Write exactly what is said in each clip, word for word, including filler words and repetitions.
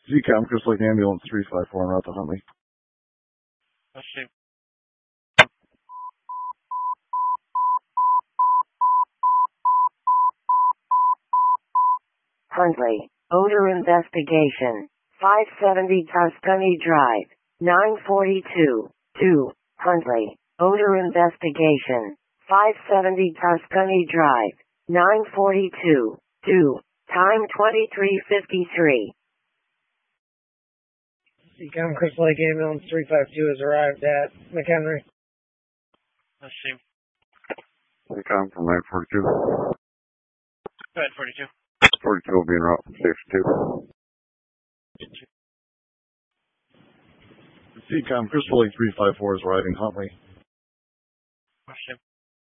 Z COM, Crystal Lake Ambulance three five four en route to Huntley. Let's see. Huntley, odor investigation, five seventy Tuscany Drive, nine forty-two, two, Huntley, odor investigation, five seventy Tuscany Drive, nine forty-two, two, time twenty-three fifty-three. Z COM, Crystal Lake Ambulance three five two has arrived at McHenry. Let's see. Z COM from nine forty-two. Go ahead, forty-two. forty-two will be en route from Station two. Z COM, Crystal Lake three five four is arriving Huntley. Let's see.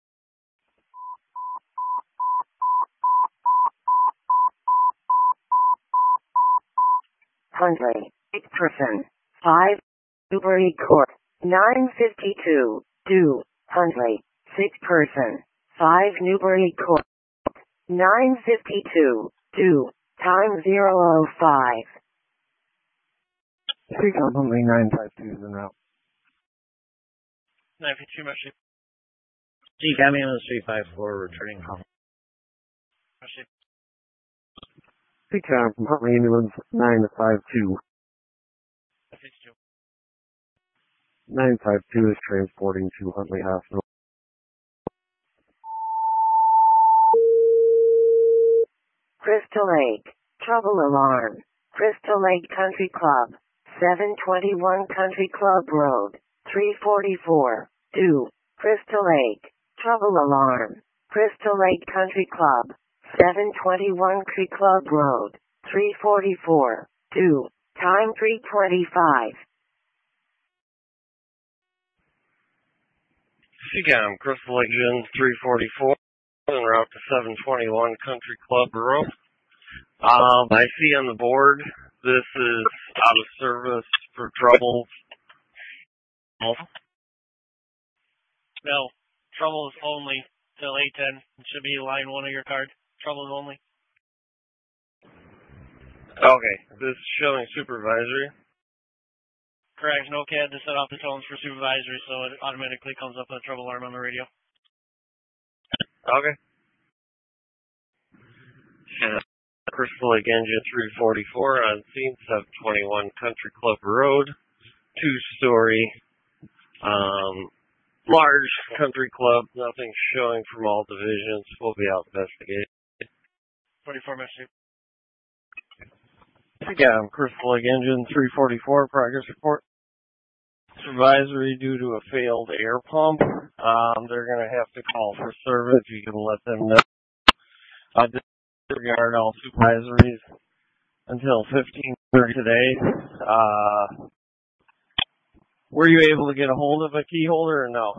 Huntley, eight person, five, Newbury Court, nine fifty-two, two, Huntley, six person, five Newbury Court, nine fifty-two, two, time zero oh five. Z COM, Huntley nine five two is en route. nine fifty-two, let's see. Z COM, Ambulance three five four returning home. Let's see. Z COM from Huntley Ambulance nine five two. nine fifty-two. nine five two is transporting to Huntley Hospital. Crystal Lake, trouble alarm, Crystal Lake Country Club, seven twenty-one Country Club Road, three forty-four, two, Crystal Lake, trouble alarm, Crystal Lake Country Club, seven twenty-one Country Club Road, three forty-four, two, time three twenty-five. Z COM, Crystal Lake Dunes three forty-four, en route to seven twenty-one Country Club Road. Um, I see on the board, this is out of service for trouble. No, trouble is only till eight ten. It should be line one of your card. Trouble is only. Okay, this is showing supervisory. Correct. No C A D to set off the tones for supervisory, so it automatically comes up with a trouble alarm on the radio. Okay. And Crystal Lake Engine three forty-four on scene, seven twenty-one Country Club Road, two-story, um, large country club, nothing showing from all divisions. We'll be out investigating. forty-four, Mister Yeah, Crystal Lake Engine three forty-four, progress report. Supervisory due to a failed air pump. Um, they're going to have to call for service. You can let them know. Uh, disregard all supervisories until fifteen thirty today. Uh, were you able to get a hold of a key holder or no?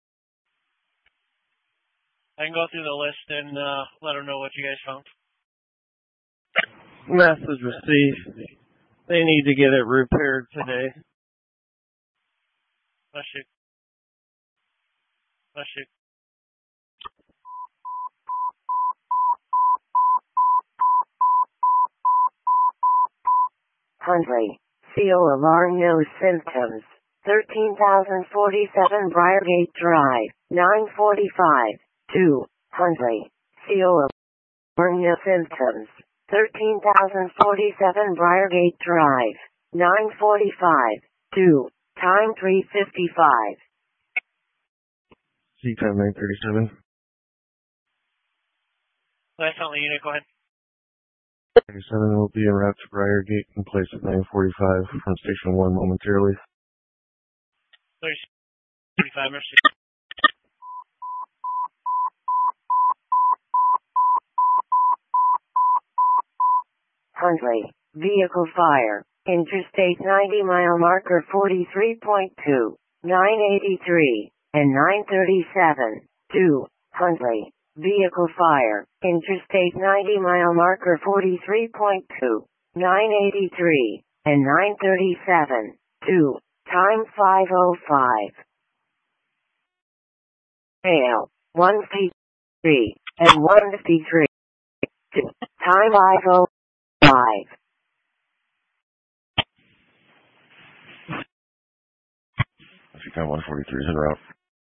I can go through the list and uh, let them know what you guys found. Message received. They need to get it repaired today. Let's shoot. Let's shoot. Huntley, C O alarm no symptoms, thirteen thousand forty-seven Briargate Drive, nine forty-five, two, Huntley, C O alarm no symptoms, thirteen thousand forty-seven Briargate Drive, nine forty-five, two, time three fifty-five. Z COM nine thirty-seven. Last Huntley unit, go ahead. thirty-seven will be en route to Briargate in place at nine forty-five from Station one momentarily. thirty-five, Mister Huntley, vehicle fire, Interstate ninety mile marker forty-three point two, nine eighty-three, and nine thirty-seven, two, Huntley, vehicle fire, Interstate ninety mile marker forty-three point two, nine eighty-three, and nine thirty-seven, two, time five oh five. Hail, one fifty-three, and one fifty-three, two, time five oh five. C O M one forty-three is en route.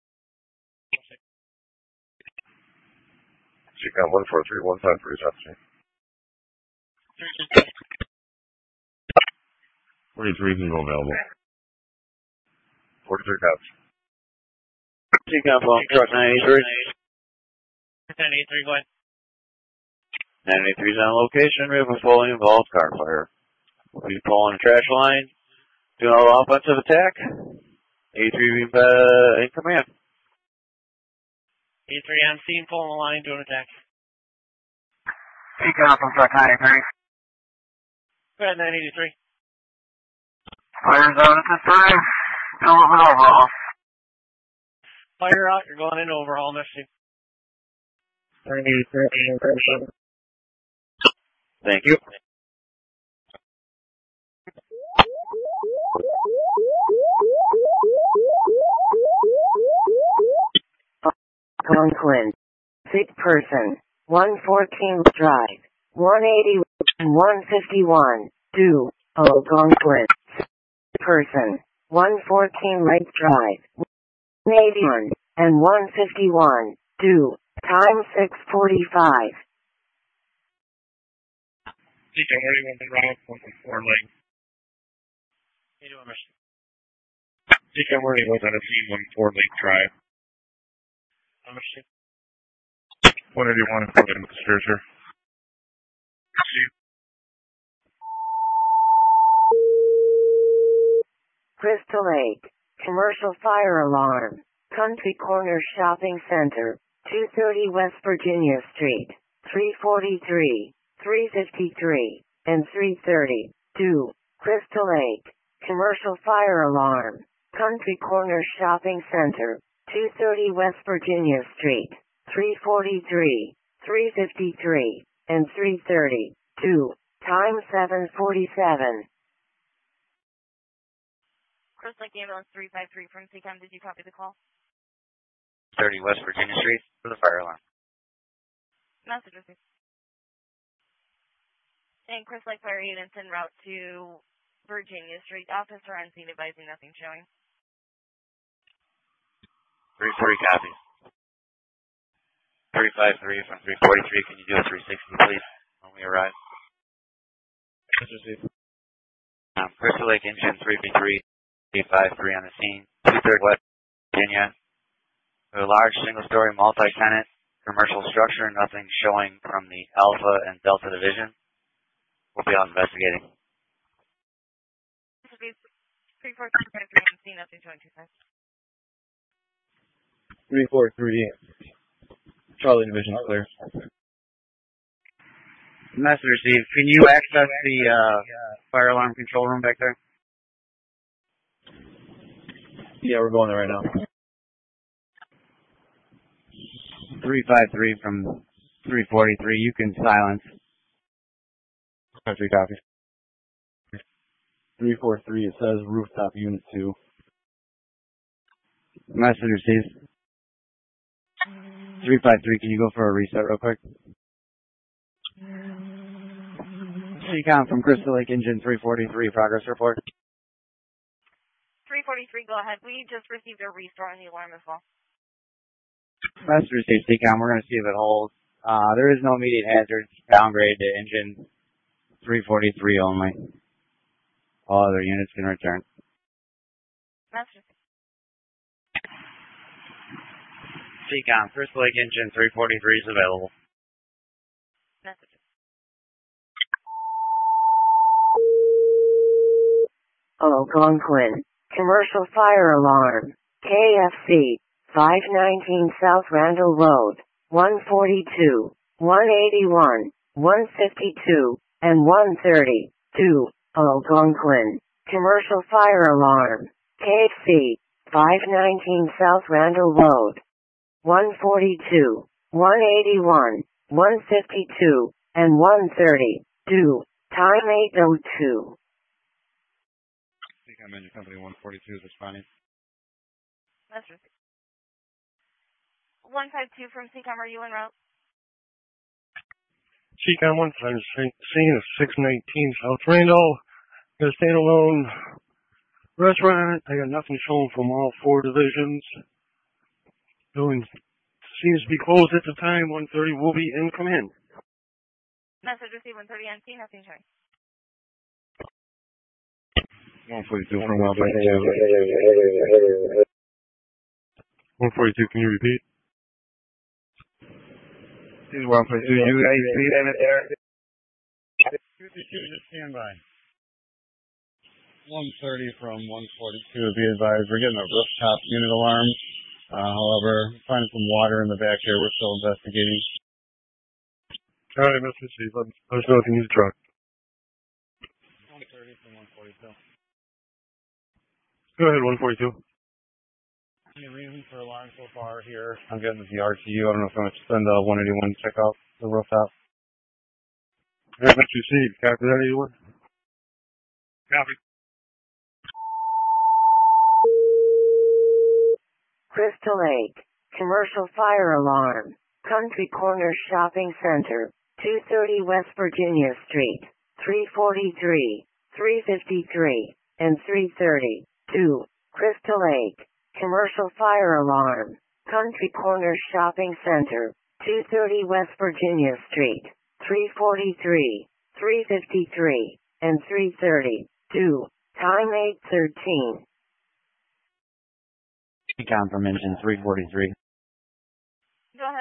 C O M one four three one five three is up to me. forty-three can go available. forty-three cops. C O M one, truck nine eighty-three. nine eighty-three, go ahead. nine eighty-three is on location. We have a fully involved car fire. We'll be pulling a trash line, doing all offensive attack. eighty-three uh, in command. eighty-three on scene, pulling the line, doing attack. C O M from truck nine eighty-three. Go ahead, nine eighty-three. Fire's out at this time. Fill it with overall. Fire out, you're going in overhaul, next team. nine eighty-three. Thank you. Algonquin. Sick person. one fourteen Drive. one eighty and one fifty-one. Do. Algonquin. Sick person. one fourteen Lake Drive. one eighty-one and one fifty-one. Do. Time six forty-five. C O M one eighty-one, Route one four Lake. How you doing, Mister? C O M one eighty-one on a C one four Lake Drive. Mister one eighty-one is going to the stairs here. Crystal Lake. Commercial fire alarm. Country Corner Shopping Center. two thirty West Virginia Street. three forty-three, three fifty-three, and three thirty. two. Crystal Lake. Commercial fire alarm. Country Corner Shopping Center. two thirty West Virginia Street. three forty-three, three fifty-three, and three thirty. two. Time seven forty-seven. Crystal Lake Ambulance three five three from C O M. Did you copy the call? thirty West Virginia Street for the fire alarm. Message received. And Crystal Lake Fire Units en route to Virginia Street. Officer on scene advising nothing showing. three three copies. three five three from three forty-three. Can you do a three sixty, please, when we arrive? Um, Crystal Lake Engine three B three, eight five three on the scene. two thirty West Virginia. A large single-story multi-tenant commercial structure. Nothing showing from the Alpha and Delta Division. We'll be out investigating. This will be three four three on the scene. Nothing showing two five. three four three. Charlie Division clear. Message received. Can you access the uh, fire alarm control room back there? Yeah, we're going there right now. three five three from three forty-three. You can silence. Country copies. three four three, it says rooftop unit two. Message received. three five three, can you go for a reset real quick? C O M from Crystal Lake Engine three forty-three, progress report. three forty-three, go ahead. We just received a restore on the alarm as well. Message received, C O M. We're going to see if it holds. Uh, there is no immediate hazards. Downgrade to engine three forty-three only. All other units can return. Message received. C O M, Crystal Lake Engine three forty-three is available. Message. Algonquin. Commercial fire alarm. K F C. five nineteen South Randall Road. one forty-two, one eighty-one, one fifty-two, and one thirty. two. Algonquin. Commercial fire alarm. K F C. five nineteen South Randall Road. one forty-two, one eighty-one, one fifty-two, and one thirty. two. Time eight oh two. I'm in company one forty-two is responding. That's received. one five two from C O M, are you en route? C O M one five scene is six nineteen South Randall. Got a standalone Restaurant, I got nothing showing from all four divisions. Building seems to be closed at the time. one thirty will be in. Come in. Message received one thirty on scene, nothing showing. one forty-two from one forty-two. one forty-two, can you repeat? This is one forty-two. You guys see them there? Just stand by. one thirty from one forty-two, be advised. We're getting a rooftop unit alarm. Uh, however, finding some water in the back here. We're still investigating. All right, Mister Chief. Let us know if you need a truck. one thirty from one forty-two. Go ahead, one forty-two. Any reason for alarm so far here? I'm getting the R T U. I don't know if I'm going to send uh, one eighty-one to check out the rooftop. All right, Mister Chief. Copy that, eighty-one? Copy. Crystal Lake, commercial fire alarm, Country Corner Shopping Center, two thirty West Virginia Street, three forty-three, three fifty-three, and three thirty. two. Crystal Lake, commercial fire alarm, Country Corner Shopping Center, two thirty West Virginia Street, three forty-three, three fifty-three, and three thirty. two. Time eight thirteen. Recon from engine three forty-three. Go ahead.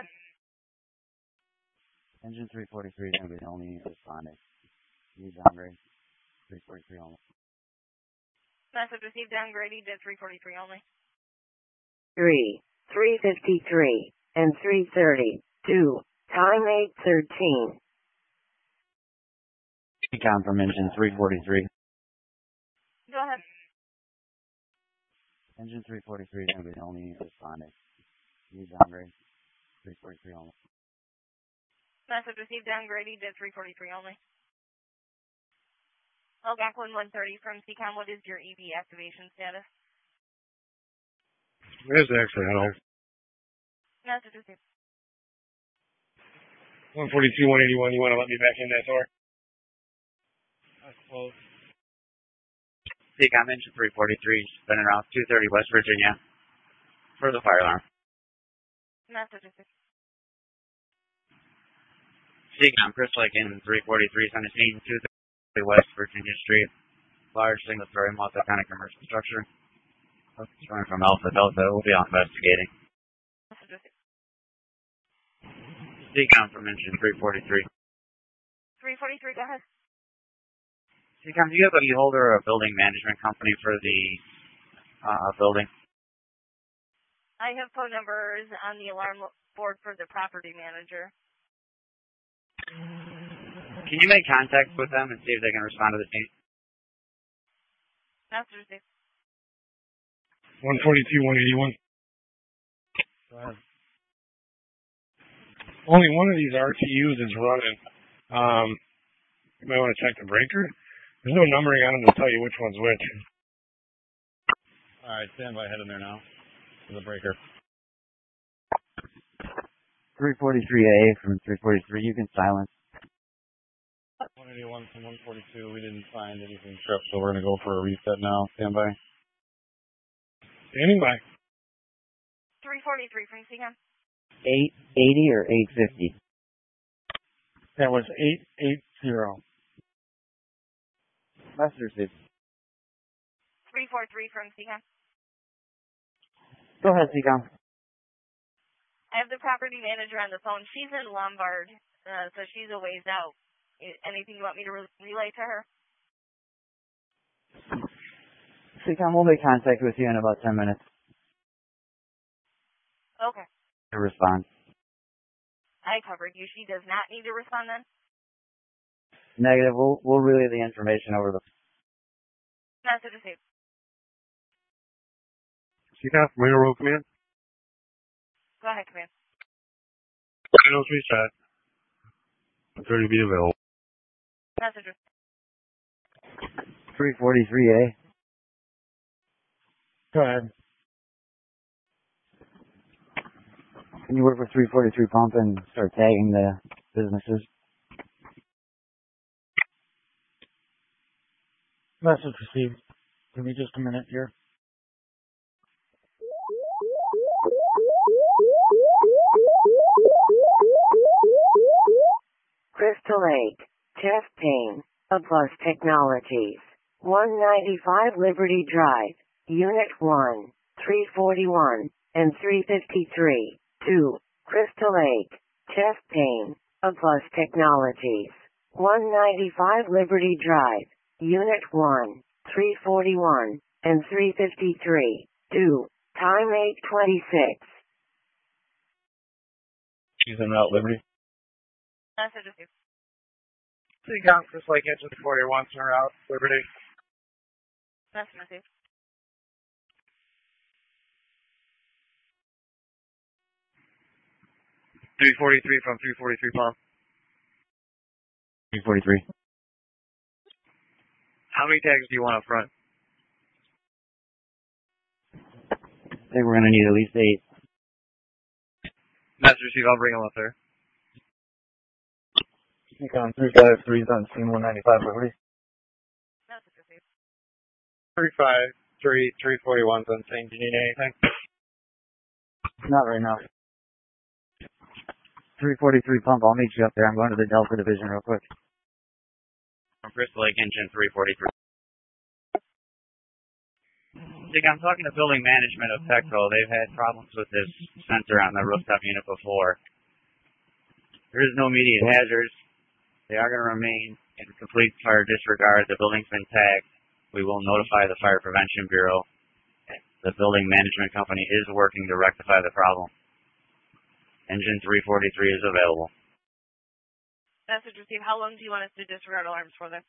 Engine three forty-three is going to be the only responding. You downgrade. three forty-three only. Message received downgraded to three forty-three only. three, three fifty-three, and three thirty. two. Time eight thirteen. Recon from engine three forty-three. Go ahead. Engine three forty-three is going to be the only responding. You downgrade. three forty-three only. Message received downgraded to three forty-three only. Algonquin one thirty from C COM, what is your E V activation status? Where's the actually at all? Message received. one forty-two, one eighty-one, you want to let me back in that door? That's close. C COM engine three forty-three, spinning around two thirty West Virginia for the fire alarm. Message received. C COM Crystal Lake engine three forty-three, on the scene, two thirty West Virginia Street, large single-story multi-tenant commercial structure. Coming from Alpha Delta, we'll be on investigating. Message received. C COM from engine three forty-three. three forty-three, go ahead. C COM, do you have a key holder or a building management company for the uh, building? I have phone numbers on the alarm board for the property manager. Can you make contact with them and see if they can respond to the team? Message received. one forty-two, one eighty-one. Go ahead. Only one of these R T Us is running. Um, you might want to check the breaker. There's no numbering on them to tell you which one's which. All right, stand by. Head in there now for the breaker. three forty-three A from three forty-three, you can silence. one eighty-one from one forty-two, we didn't find anything tripped, so we're going to go for a reset now. Stand by. Standing by. three forty-three from C COM. eight eighty or eight fifty? That was eight eighty. Message received. three forty-three from C COM. Go ahead, C COM. I have the property manager on the phone. She's in Lombard, uh, so she's a ways out. Anything you want me to re- relay to her? C COM, we'll make contact with you in about ten minutes. Okay. To respond. I covered you. She does not need to respond then? Negative. We'll, we'll relay the information over the... Message received. C COM from Radar Road Command. Go ahead, command. I know three shot. one thirty be available. Message received. three forty-three A. Go ahead. Can you work with three forty-three pump and start tagging the businesses? Message received. Give me just a minute here. Crystal Lake, chest pain, Plus Technologies, one ninety-five Liberty Drive, Unit one, three forty-one, and three fifty-three, two, Crystal Lake, chest pain, Plus Technologies, one ninety-five Liberty Drive, Unit one, three forty-one, and three fifty-three, two, time eight twenty-six. She's en route, Liberty. Message with you. Seacom, Crystal Lake Engine forty-one, en route, Liberty. Message with you. three forty-three from three forty-three Palm. three forty-three. How many tags do you want up front? I think we're going to need at least eight. Message received, I'll bring them up there. Seacom three five three is on scene one ninety-five, Liberty. Message with you. three five three, three forty-one on scene. Do you need anything? Not right now. three forty-three pump, I'll meet you up there. I'm going to the Delta Division real quick. From Crystal Lake Engine three forty-three. Dick, I'm talking to building management of Petco. They've had problems with this sensor on the rooftop unit before. There is no immediate hazards. They are going to remain in complete fire disregard. The building's been tagged. We will notify the Fire Prevention Bureau. The building management company is working to rectify the problem. Engine three forty-three is available. Message received. How long do you want us to disregard alarms for then?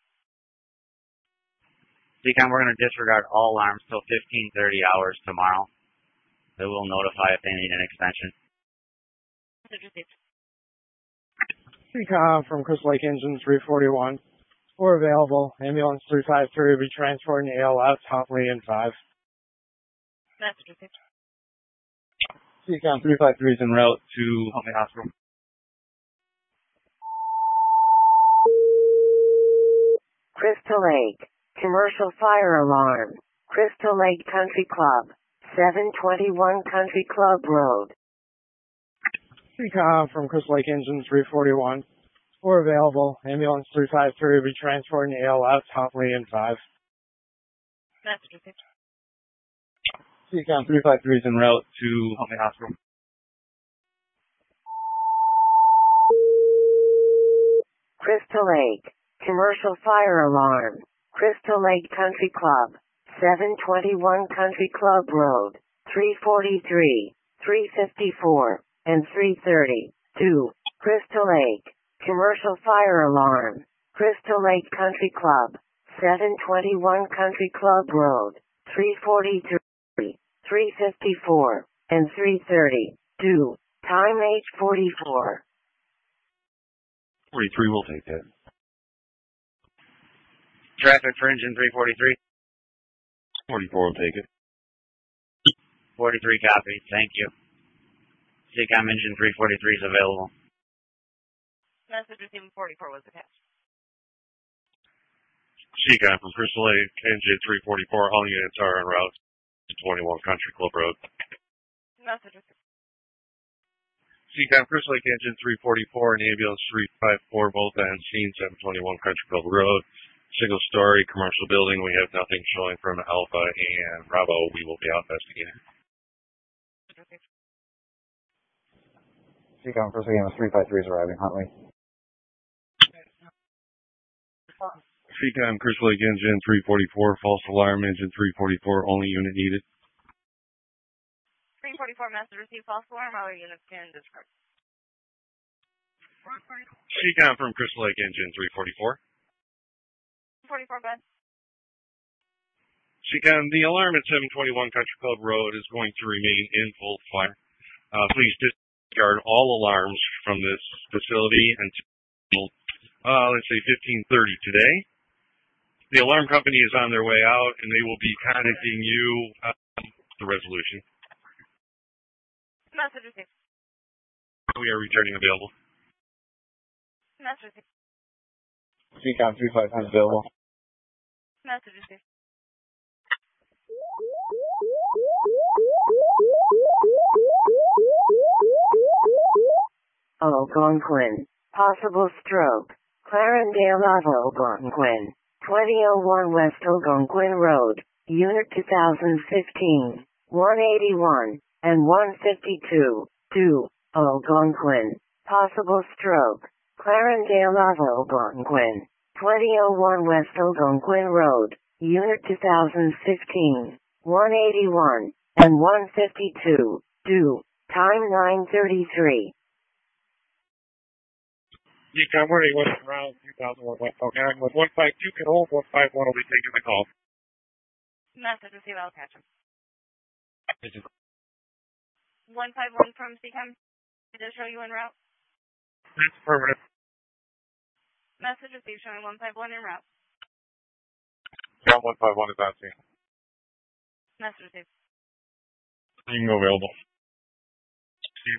Decom, we're going to disregard all alarms till fifteen thirty hours tomorrow. They will notify if they need an extension. Message received. Seacom from Crystal Lake Engine three forty-one. We're available. Ambulance three five three will be transporting to A L S, Huntley, and five. Message received. Seacom three five three is en route to Huntley Hospital. Crystal Lake, commercial fire alarm, Crystal Lake Country Club, seven twenty-one Country Club Road. Seacom from Crystal Lake Engine three forty-one. We're available. Ambulance three five three will be transporting to A L S, Huntley, and five. Message received. Seacom three five three is en route to Huntley Hospital. Crystal Lake, commercial fire alarm, Crystal Lake Country Club, seven twenty-one Country Club Road, three forty-three, three fifty-four, and three thirty, two, Crystal Lake, commercial fire alarm, Crystal Lake Country Club, seven twenty-one Country Club Road, three forty-three, three fifty-four, and three thirty, two, time eight forty-four. forty-three will take that. Traffic for engine three forty-three. forty-four will take it. forty-three copy. Thank you. Seacom engine three forty-three is available. Message received. forty-four was attached. Seacom from Crystal Lake Engine three forty-four. All units are en route to twenty-one Country Club Road. Message received. Seacom Crystal Lake Engine three forty-four and ambulance three five four both on scene seven twenty-one Country Club Road. Single story commercial building. We have nothing showing from Alpha and Bravo. We will be out investigating. Seacom Crystal Lake three five three is arriving, Huntley. Seacom Crystal Lake Engine three forty-four, false alarm engine three forty-four, only unit needed. three forty-four message received. False alarm. All units can disregard. Seacom from Crystal Lake Engine three forty-four. forty-four bed. Seacom, the alarm at seven twenty-one Country Club Road is going to remain in full fire. Uh, please disregard all alarms from this facility until, uh, let's say fifteen thirty today. The alarm company is on their way out, and they will be contacting you uh, the resolution. Message received. We are returning available. Message received. Seacom three five three is available. Message received. Algonquin. Possible stroke. Clarendale of Algonquin. twenty oh one West Algonquin Road. Unit two thousand fifteen. one eighty-one and one fifty-two. two. Algonquin. Possible stroke. Clarendale of Algonquin. twenty oh one West Algonquin Road. Unit two thousand fifteen. one eighty-one and one fifty-two. two. Time nine thirty-three. Decom ready, West Round two thousand one West Algonquin with one five two can hold, one five one will be taking the call. Message received, I'll catch him. one five one from C COM. Did it show you en route? That's affirmative. Message received showing one five one en route. Yeah, one five one is on scene. Message received. You can go available. Steve.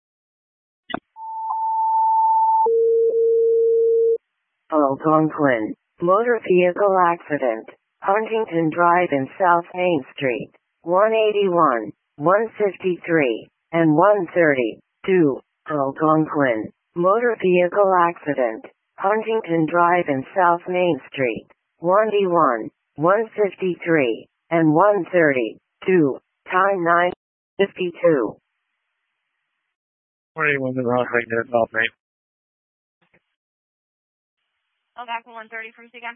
Algonquin. Motor vehicle accident. Huntington Drive and South Main Street. one eighty-one, one fifty-three, and one thirty. two. Algonquin. Motor vehicle accident. Huntington Drive and South Main Street. one eighty-one, one fifty-three, and one thirty. two. Time nine fifty-two. one eighty-one in route right there, South Main. Algonquin one thirty from C COM.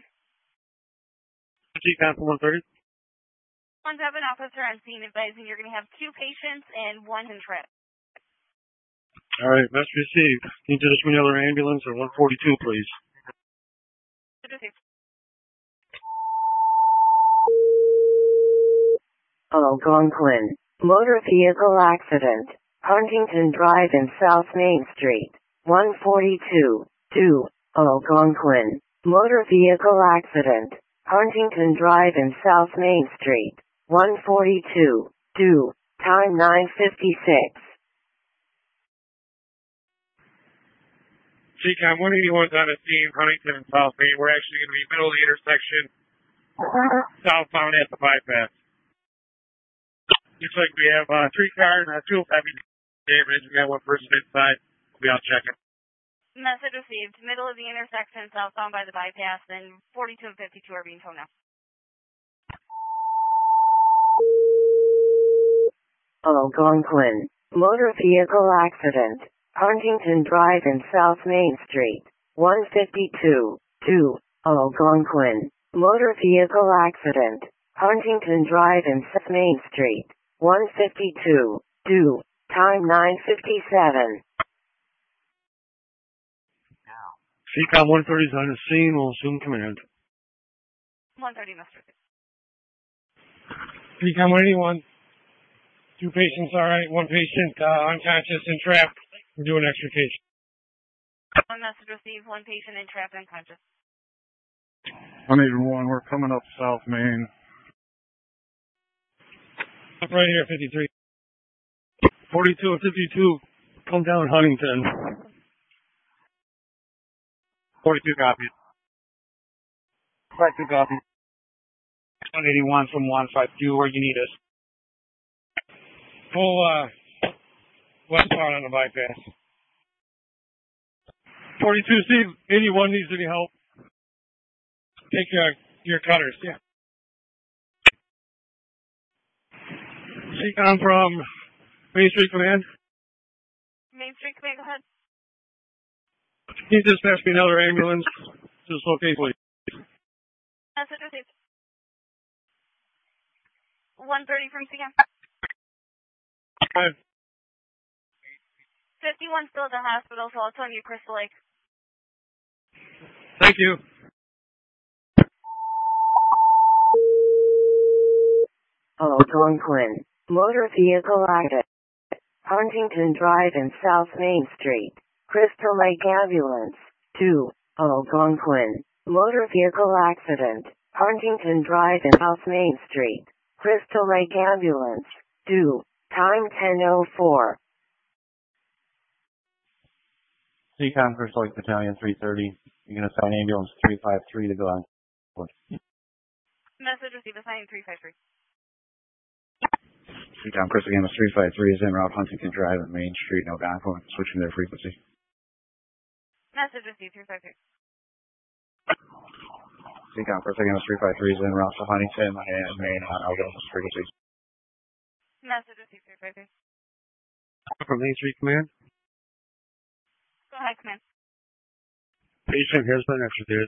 Decom for one thirty. One seven officer on scene advising you're going to have two patients and one in trip. All right, message received. Need to dispatch another ambulance or one forty-two, please. Algonquin. Motor vehicle accident. Huntington Drive and South Main Street. one forty-two. two. Algonquin. Motor vehicle accident. Huntington Drive and South Main Street. one forty-two. two. Time nine fifty-six. C COM one eighty-one's on the scene, Huntington and South Main. We're actually going to be middle of the intersection, southbound at the bypass. Looks like we have uh, three cars and uh, two heavy damage. We got one person inside. We'll be out checking. Message received. Middle of the intersection, southbound by the bypass, and forty-two and fifty-two are being towed now. Algonquin. Motor vehicle accident. Huntington Drive and South Main Street. one fifty-two. two. Algonquin. Motor vehicle accident. Huntington Drive and South Main Street. one fifty-two. two. Time nine fifty-seven. C COM one thirty is on the scene. We'll assume command. one thirty, Mister C COM one eighty-one. Two patients, all right. One patient uh, unconscious and trapped. We're doing extrication. One message received. One patient in trapped unconscious. one eighty-one, we're coming up South Main. Right here, fifty-three. forty-two and fifty-two. Come down Huntington. forty-two copies. forty-two copies. one eighty-one from one fifty-two, where you need us. Full, uh, westbound on the bypass. forty-two, Steve, eighty-one needs any help. Take your, your cutters, yeah. C COM from Main Street Command. Main Street Command, go ahead. Can you dispatch me another ambulance to this location, please? Message received. one thirty from C COM. Five. fifty-one still at the hospital, so I'll tell you Crystal Lake. Thank you. Algonquin. Motor vehicle accident. Huntington Drive and South Main Street. Crystal Lake Ambulance. two. Algonquin. Motor vehicle accident. Huntington Drive and South Main Street. Crystal Lake Ambulance. two. Time ten oh four. C COM Crystal Lake Battalion three thirty. You're going to assign ambulance three five three to go on. Message received. Assigning three five three. Seacom Crystal Gamma three five three is en route Huntington Drive at Main Street, in Algonquin, switching their frequency. Message received three five three. Seacom Crystal Gamma three five three is en route to Huntington and Main on Algonquin frequency. Message received three five three. From Main Street Command. Go ahead, command. Patient has been extricated.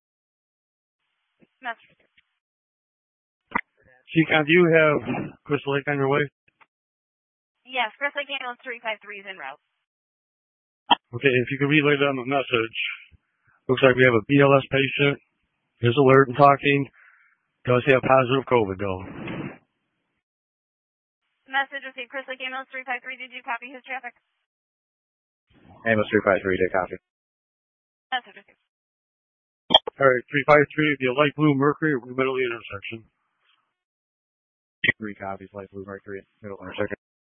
Message received. Seacom, do you have Crystal Lake on your way? Yes, Crystal Lake Ambulance three five three is en route. Okay, if you could relay them the message. Looks like we have a B L S patient. Is alert and talking. Does have positive COVID though. Message received. Crystal Lake Ambulance three five three, did you copy his traffic? Ambulance three five three, did copy. Message received. Alright, three five three, the light blue Mercury, middle of the intersection. Three copies, light blue Mercury, middle intersection.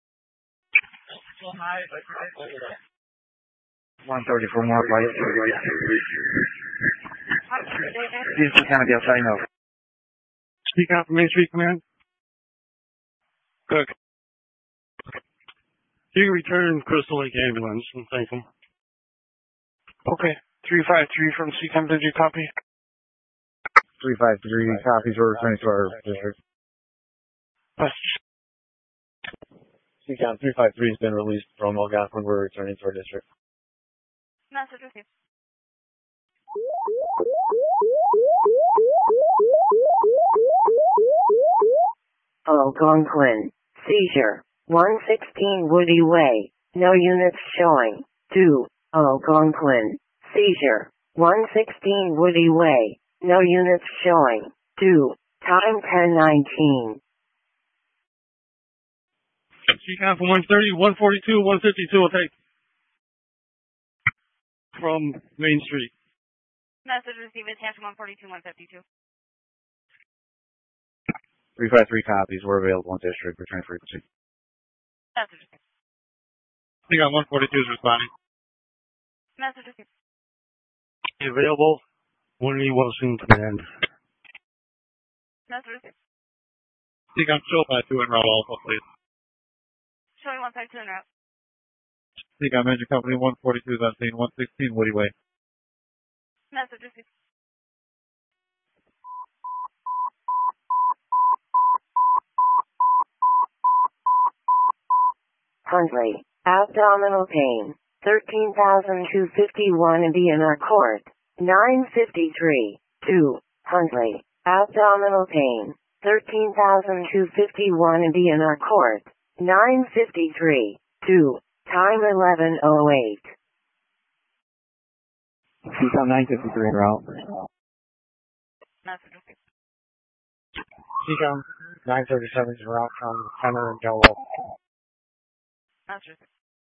one thirty for more light. Please be kind of the outside now. Speak out from Main Street Command. Good. You can return Crystal Lake Ambulance and thank them. Okay. three five three from Seacom, did you copy? three five three copies were returning to our district. Seacom three five three has been released from Algonquin. We're returning to our district. Message received. Algonquin. Seizure. one sixteen Woody Way. No units showing. two. Algonquin. Seizure. one sixteen Woody Way. No units showing. two. Time ten nineteen. Seacom from one thirty, one forty-two, one fifty-two will take. From Main Street. Message received. Attachment one forty-two, one fifty-two. three five three copies were available in district. Return frequency. Message received. Seacom one forty-two is responding. Message received. Available. one E Wilson Command. Message received. Seacom still five two en route also, please. Showing one five two en route. Seacom Engine Company one forty-two is on scene, one sixteen Woody Way. Message received. Huntley. Abdominal pain. thirteen thousand two hundred fifty-one D N R Court. nine fifty-three. two. Huntley. Abdominal pain. thirteen thousand two hundred fifty-one D N R Court. nine fifty-three. two. Time eleven oh eight. Seacom nine fifty-three en route. Message received. Seacom nine thirty-seven is en route from Center and Del Ro. Message received.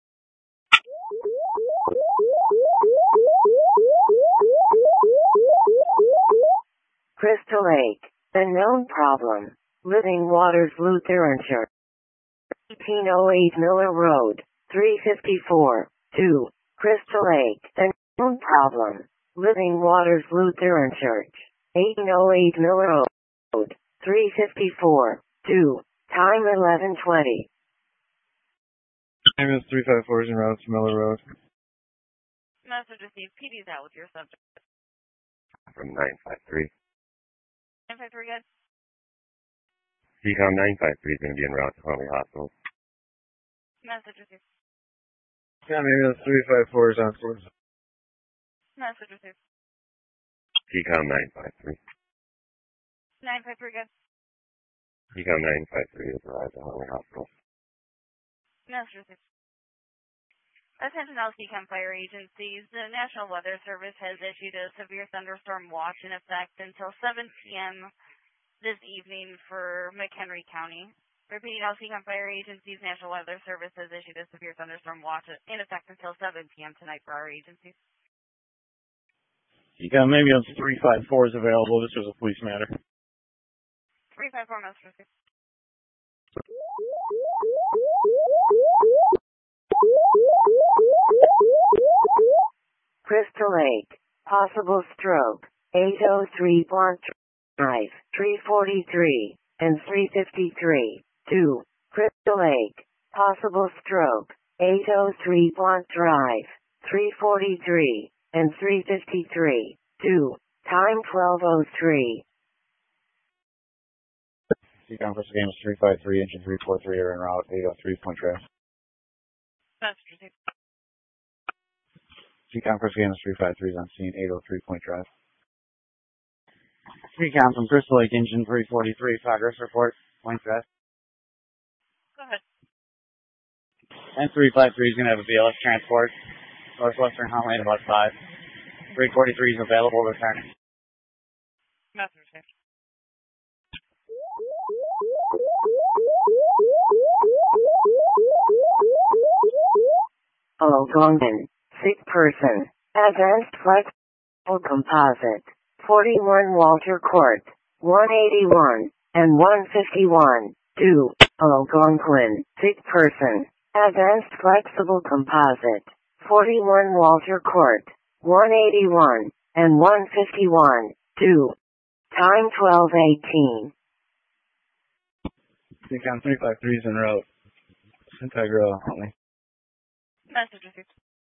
Crystal Lake. A known problem. Living Waters Lutheran Church. eighteen oh eight Miller Road. three fifty-four. two. Crystal Lake. A known problem. Living Waters Lutheran Church. eighteen oh eight Miller Road. three fifty-four. two. Time eleven twenty. Ambulance three five four is en route to Miller Road. Message received. P D's out with your subject. From nine five three. nine five three, good. Seacom nine five three is going to be en route to Huntley Hospital. Message received. Seacom Ambulance three five four is on scene. Message received. Seacom nine five three. nine five three, good. Seacom nine five three is arrived at Huntley Hospital. Message received. Attention all Seacom fire agencies. The National Weather Service has issued a severe thunderstorm watch in effect until seven p m this evening for McHenry County. Repeating, all Seacom fire agencies, National Weather Service has issued a severe thunderstorm watch in effect until seven p m tonight for our agencies. Seacom Ambulance three five four is available. This is a police matter. three five four, message received. Crystal Lake. Possible stroke. eight oh three Blunt Drive. three forty-three and three fifty-three. two. Crystal Lake, possible stroke, eight oh three Blunt Drive, three forty-three, and three fifty-three, two, time twelve oh three. Seacom Crystal Games three five three, engine three four three are en route, eight oh three Point Drive. Master Chief. Seacom Crystal Games three five three is on scene, eight oh three Point Drive. Seacom from Crystal Lake, engine three forty-three, progress report, Point Drive. Go ahead. And three five three is going to have a B L S transport, Northwestern Highway about five. three forty-three is available, returning. Master Chief. Algonquin, sick person, advanced flexible composite, forty-one Walter Court, one eighty-one, and one fifty-one, two, Algonquin, sick person, advanced flexible composite, forty-one Walter Court, one eighty-one, and one fifty-one, two, time twelve eighteen. Seacom three five three is en route, Integra only. Master Chief.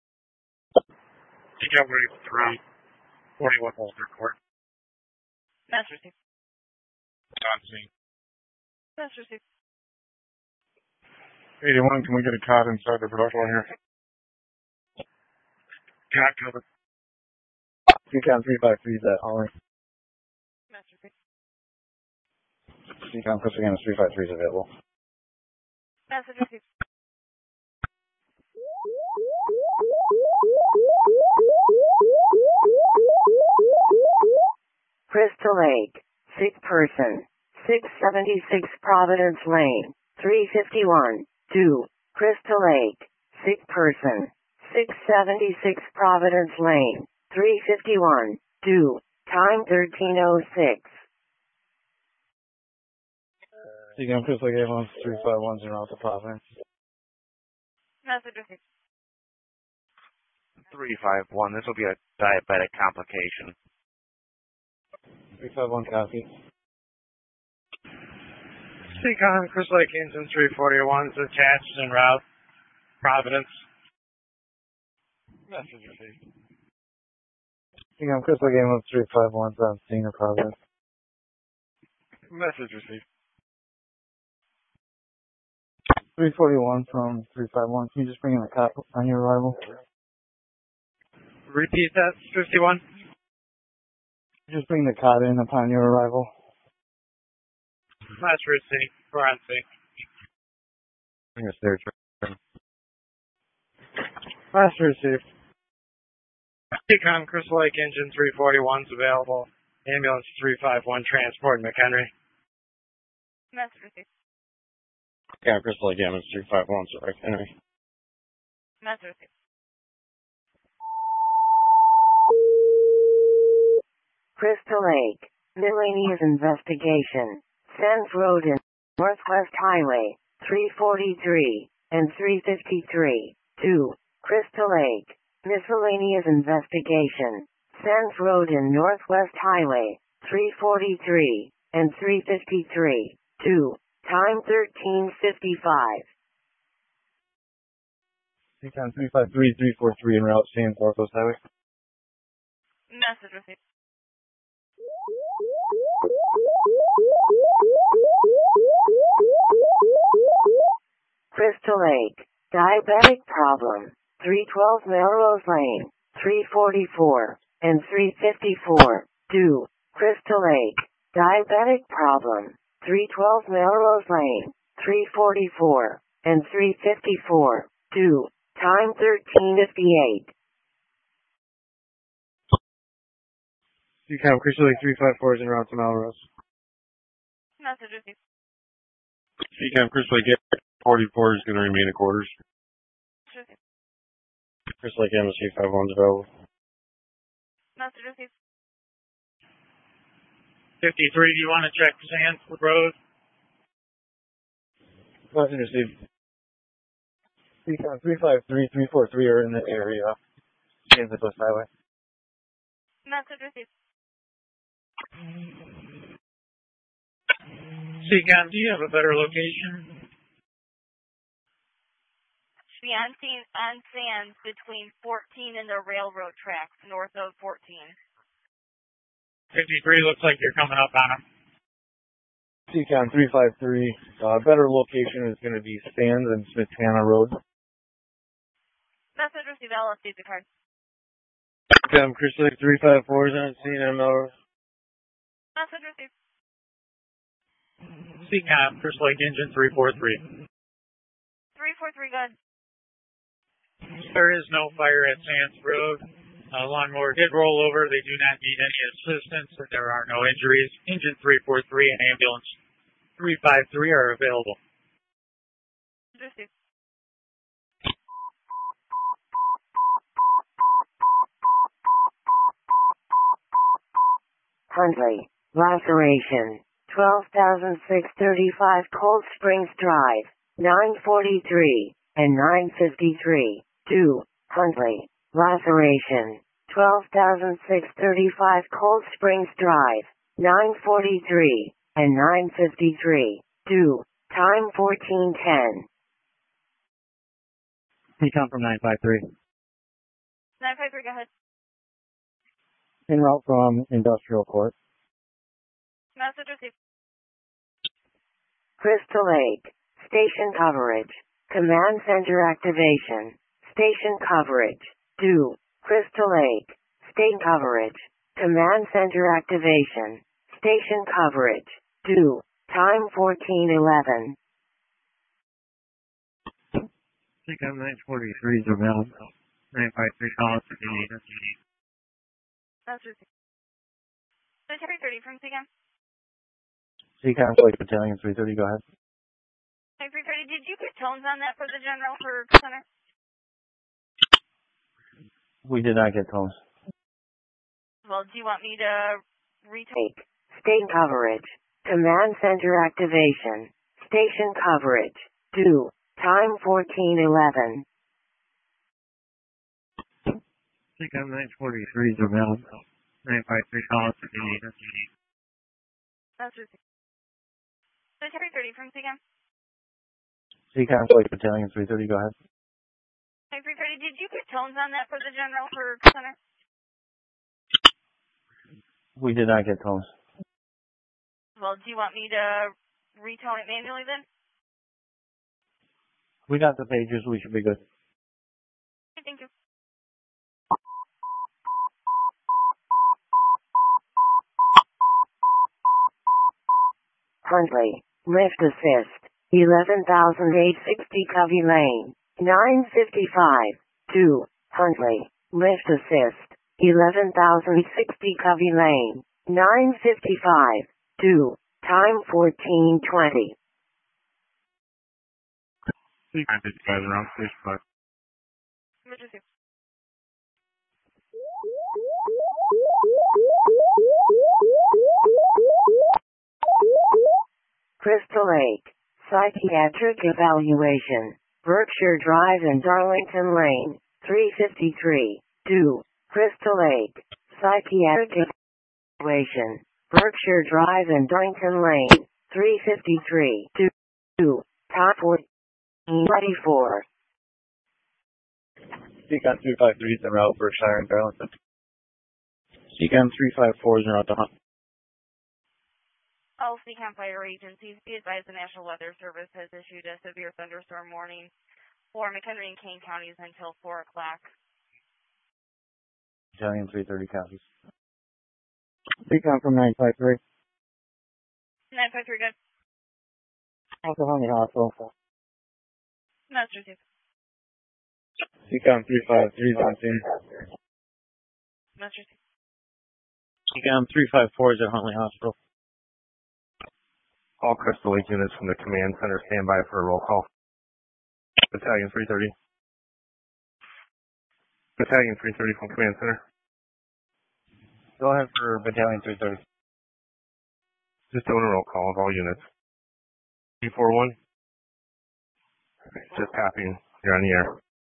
Seacom ready for three, forty-one Walter Court. Master Chief. On scene. Master Chief. eighty-one, can we get a cot inside the production line here? Cot cover. Seacom three five three is at Holly. Master Chief. Seacom Crystal Games three five three is available. Master Chief. Crystal Lake, sick person, six seventy-six Providence Lane, three fifty-one, two, Crystal Lake, sick person, six seventy-six Providence Lane, three fifty-one, two, time thirteen oh six. Seacom Crystal Games three five one is en route to Providence. Master Chief. three five one, this will be a diabetic complication. three five one copy. Seacom Crystal Lake engine three forty-one is attached en route, Providence. Message received. Seacom Crystal Games three five one is on scene of Providence. Message received. three forty-one from three five one, can you just bring in a cop on your arrival? Repeat that, fifty-one. Just bring the cot in upon your arrival. Master receipt. We're on scene. Bring us there, turn. Master received. Seacom Crystal Lake engine three forty-one is available. Ambulance three five one transport McHenry. Master receipt. Yeah, Crystal Lake Ambulance three five one, sorry, Henry. Master receipt. Crystal Lake, miscellaneous investigation, Sands Road and Northwest Highway, three forty-three, and three fifty-three, two, Crystal Lake, miscellaneous investigation, Sands Road and Northwest Highway, three forty-three, and three fifty-three, two, time thirteen fifty-five. Seacom three five three, three four three en route, Sands Northwest Highway. Message received. Crystal Lake, diabetic problem, three twelve Melrose Lane, three forty-four, and three fifty-four, two, Crystal Lake, diabetic problem, three twelve Melrose Lane, three forty-four, and three fifty-four, two, time thirteen fifty-eight. Seacom Crystal Lake three five four is en route to Melrose. Message received. Seacom Crystal Lake forty-four is going to remain at quarters. Crystal Lake Ambulance three five one is available. Message received. fifty-three, do you want to check Sands Road? Message received. Seacom three five three, three four three are in the area. Sands Northwest Highway. Message received. Seacom, do you have a better location? be on, scene, on sands between fourteen and the railroad tracks north of fourteen. fifty-three looks like you're coming up on them. C COM three five three, uh, better location is going to be Sands and Smetana Road. Message received. I'll update the card. C COM Crystal Lake three five four is on scene. M L. Message received. C COM, Crystal Lake Engine three four three. three four three, good. There is no fire at Sands Road. Uh, lawnmower did roll over. They do not need any assistance, and there are no injuries. Engine three four three and ambulance three five three are available. Received. Huntley, laceration, twelve thousand six hundred thirty-five Cold Springs Drive, nine forty-three and nine fifty-three. two. Huntley, laceration, twelve thousand six hundred thirty-five Cold Springs Drive, nine forty-three and nine fifty-three. two. Time fourteen ten. C COM from nine five three. nine five three, go ahead. En route from Industrial Court. Message received. Crystal Lake, station coverage, command center activation, station coverage. two. Crystal Lake, state coverage, command center activation, station coverage. two. Time fourteen eleven. C COM nine forty-three is available. nine five three, call us if you need us. Message received. three thirty from C COM. C COM Lake Battalion three thirty, go ahead. three thirty, did you get tones on that for the general for center? We did not get tones. Well, do you want me to retake? State coverage, command center activation, station coverage. two. Time fourteen eleven. C COM nine forty-three is available. nine five three, call us if you need us. Message received. three thirty from C COM. C COM Lake Battalion three thirty, go ahead. three thirty, did you get tones on that for the general for center? We did not get tones. Well, do you want me to retone it manually then? We got the pages, we should be good. Okay, thank you. Huntley, lift assist, eleven thousand eight hundred sixty Covey Lane, nine fifty-five. two. Huntley, lift assist, eleven thousand sixty Covey Lane, nine fifty-five. two. Time fourteen twenty. C COM fifty-five around six five. Emergency. Crystal Lake, psychiatric evaluation, Berkshire Drive and Darlington Lane, three fifty-three. two. Crystal Lake, psychiatric evaluation, Berkshire Drive and Darlington Lane, three fifty-three. two. Top fourteen twenty-four. C COM three five three is en route for Berkshire and Darlington. C COM three five four is en route to Hunt. All C COM fire agencies, be advised the National Weather Service has issued a severe thunderstorm warning for McHenry and Kane counties until four o'clock. Battalion three thirty copies. C COM from nine five three. nine five three, good. Oklahoma Hospital. Master received. C COM three five three is on scene. Master received. C COM three five four is at Huntley Hospital. All Crystal Lake units from the command center stand by for a roll call. Battalion three thirty. Battalion three thirty from command center. Go ahead for Battalion three thirty. Just doing a roll call of all units. three four one. Just copying. You're on the air.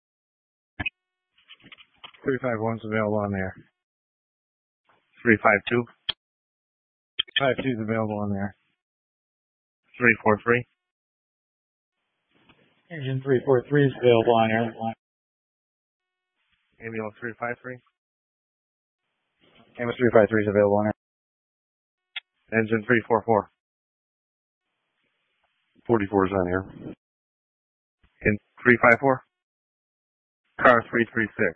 three five one's available on there. three five two. five two's available on there. three four three. Engine three four three is available on air. Ambulance three five three. Ambulance three five three is available on air. Engine three four four. forty-four is on air. In three five four. Car three three six.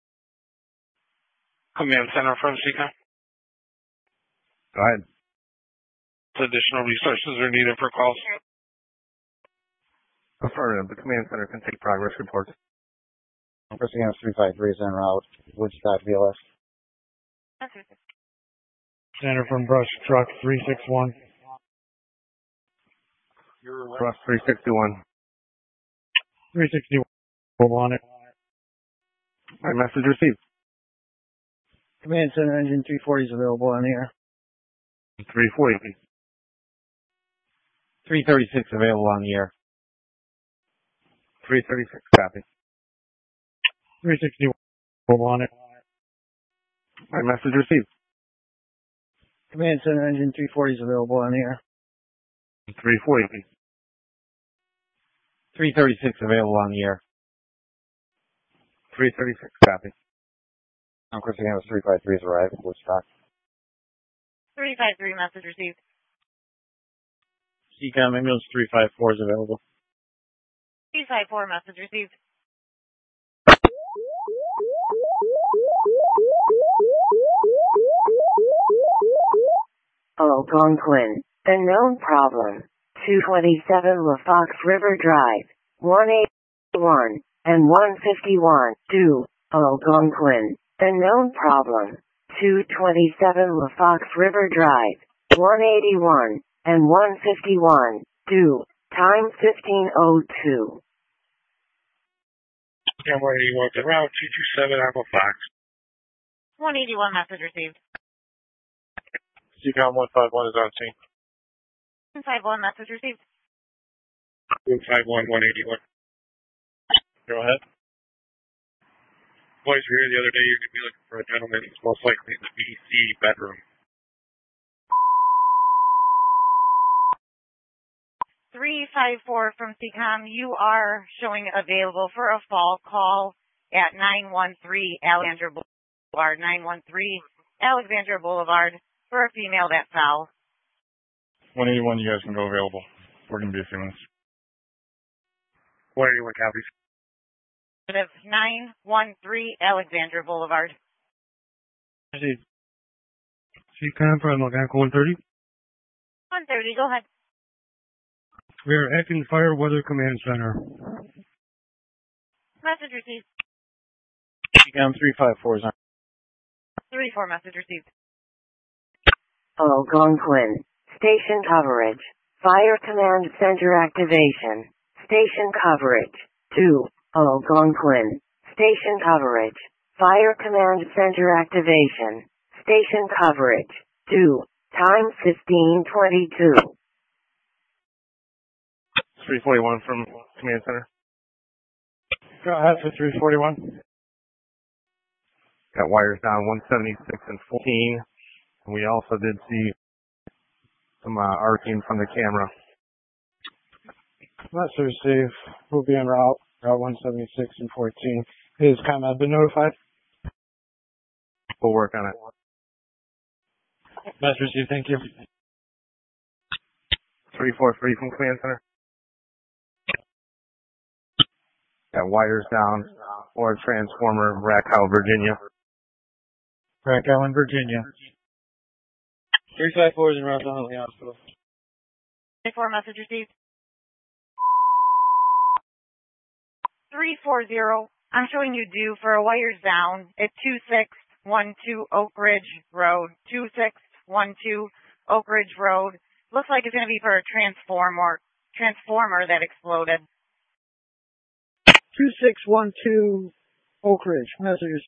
Command Center from Seacom. Go ahead. Additional resources are needed for calls. Affirmative. The command center can take progress reports. Pressing Ambulance three five three is en route. Woodstock V L S. Center from Brush Truck three six one. Cross three sixty-one. three sixty-one on it. My message received. Command Center Engine three forty is available on air. three forty. three thirty-six available on the air. three thirty-six, copy. three sixty-one on it. My message received. Command Center Engine three forty is available on air. three forty. three thirty-six available on the air. three thirty-six, copy. I'm Chris Ambulance three five three has arrived at Woodstock. three five three message received. Seacom Ambulance three five four is available. three five four message received. Algonquin, unknown problem. two twenty-seven LaFox River Drive, one eighty-one and one fifty-one. two. Algonquin, unknown problem. two twenty-seven LaFox River Drive, one eighty-one and one fifty-one. two. Time fifteen oh two. one eighty-one to route two two seven Alpha Fox. one eighty-one message received. Seacom one five one is on scene. one five one message received. one five one, one eighty-one. Go ahead. Boys were here the other day. You're going to be looking for a gentleman. He's most likely in the B C bedroom. three five four from Seacom. You are showing available for a fall call at nine one three Alexandra Boulevard. nine one three Alexandra Boulevard for a female that fell. one eighty-one, you guys can go available. We're going to be a few minutes. one eighty-one copies. nine one three Alexandra Boulevard. Seacom from Algonquin one thirty. one thirty, go ahead. We are acting Fire Weather Command Center. Message received. Seacom three five four is on. three four message received. Algonquin, station coverage. Fire Command Center activation. Station coverage. two. Algonquin, station coverage. Fire Command Center activation. Station coverage. two. Time fifteen twenty-two. three forty-one from command center. Go ahead for three forty-one. Got wires down one seventy-six and fourteen. And we also did see some uh, arcing from the camera. Message received. We'll be en route. Route one seventy-six and fourteen. Has ComEd been notified? We'll work on it. Message received. Thank you. three four three from command center. Got wires down or transformer, Rackhow, Virginia. Rackhow in Virginia. three five four is en route to Huntley Hospital. three four message received. three four zero. I'm showing you due for a wires down at two six one two Oak Ridge Road. two six one two Oak Ridge Road. Looks like it's going to be for a transformer, transformer that exploded. two six one two Oak Ridge. Messages.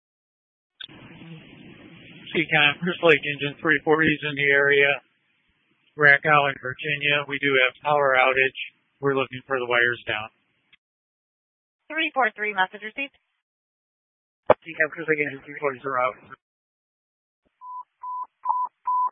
Seacom, Crystal Lake Engine three forty is in the area. Rackhow in Virginia. We do have power outage. We're looking for the wires down. three four three message received. Seacom, Crystal Lake Engine three forties are out.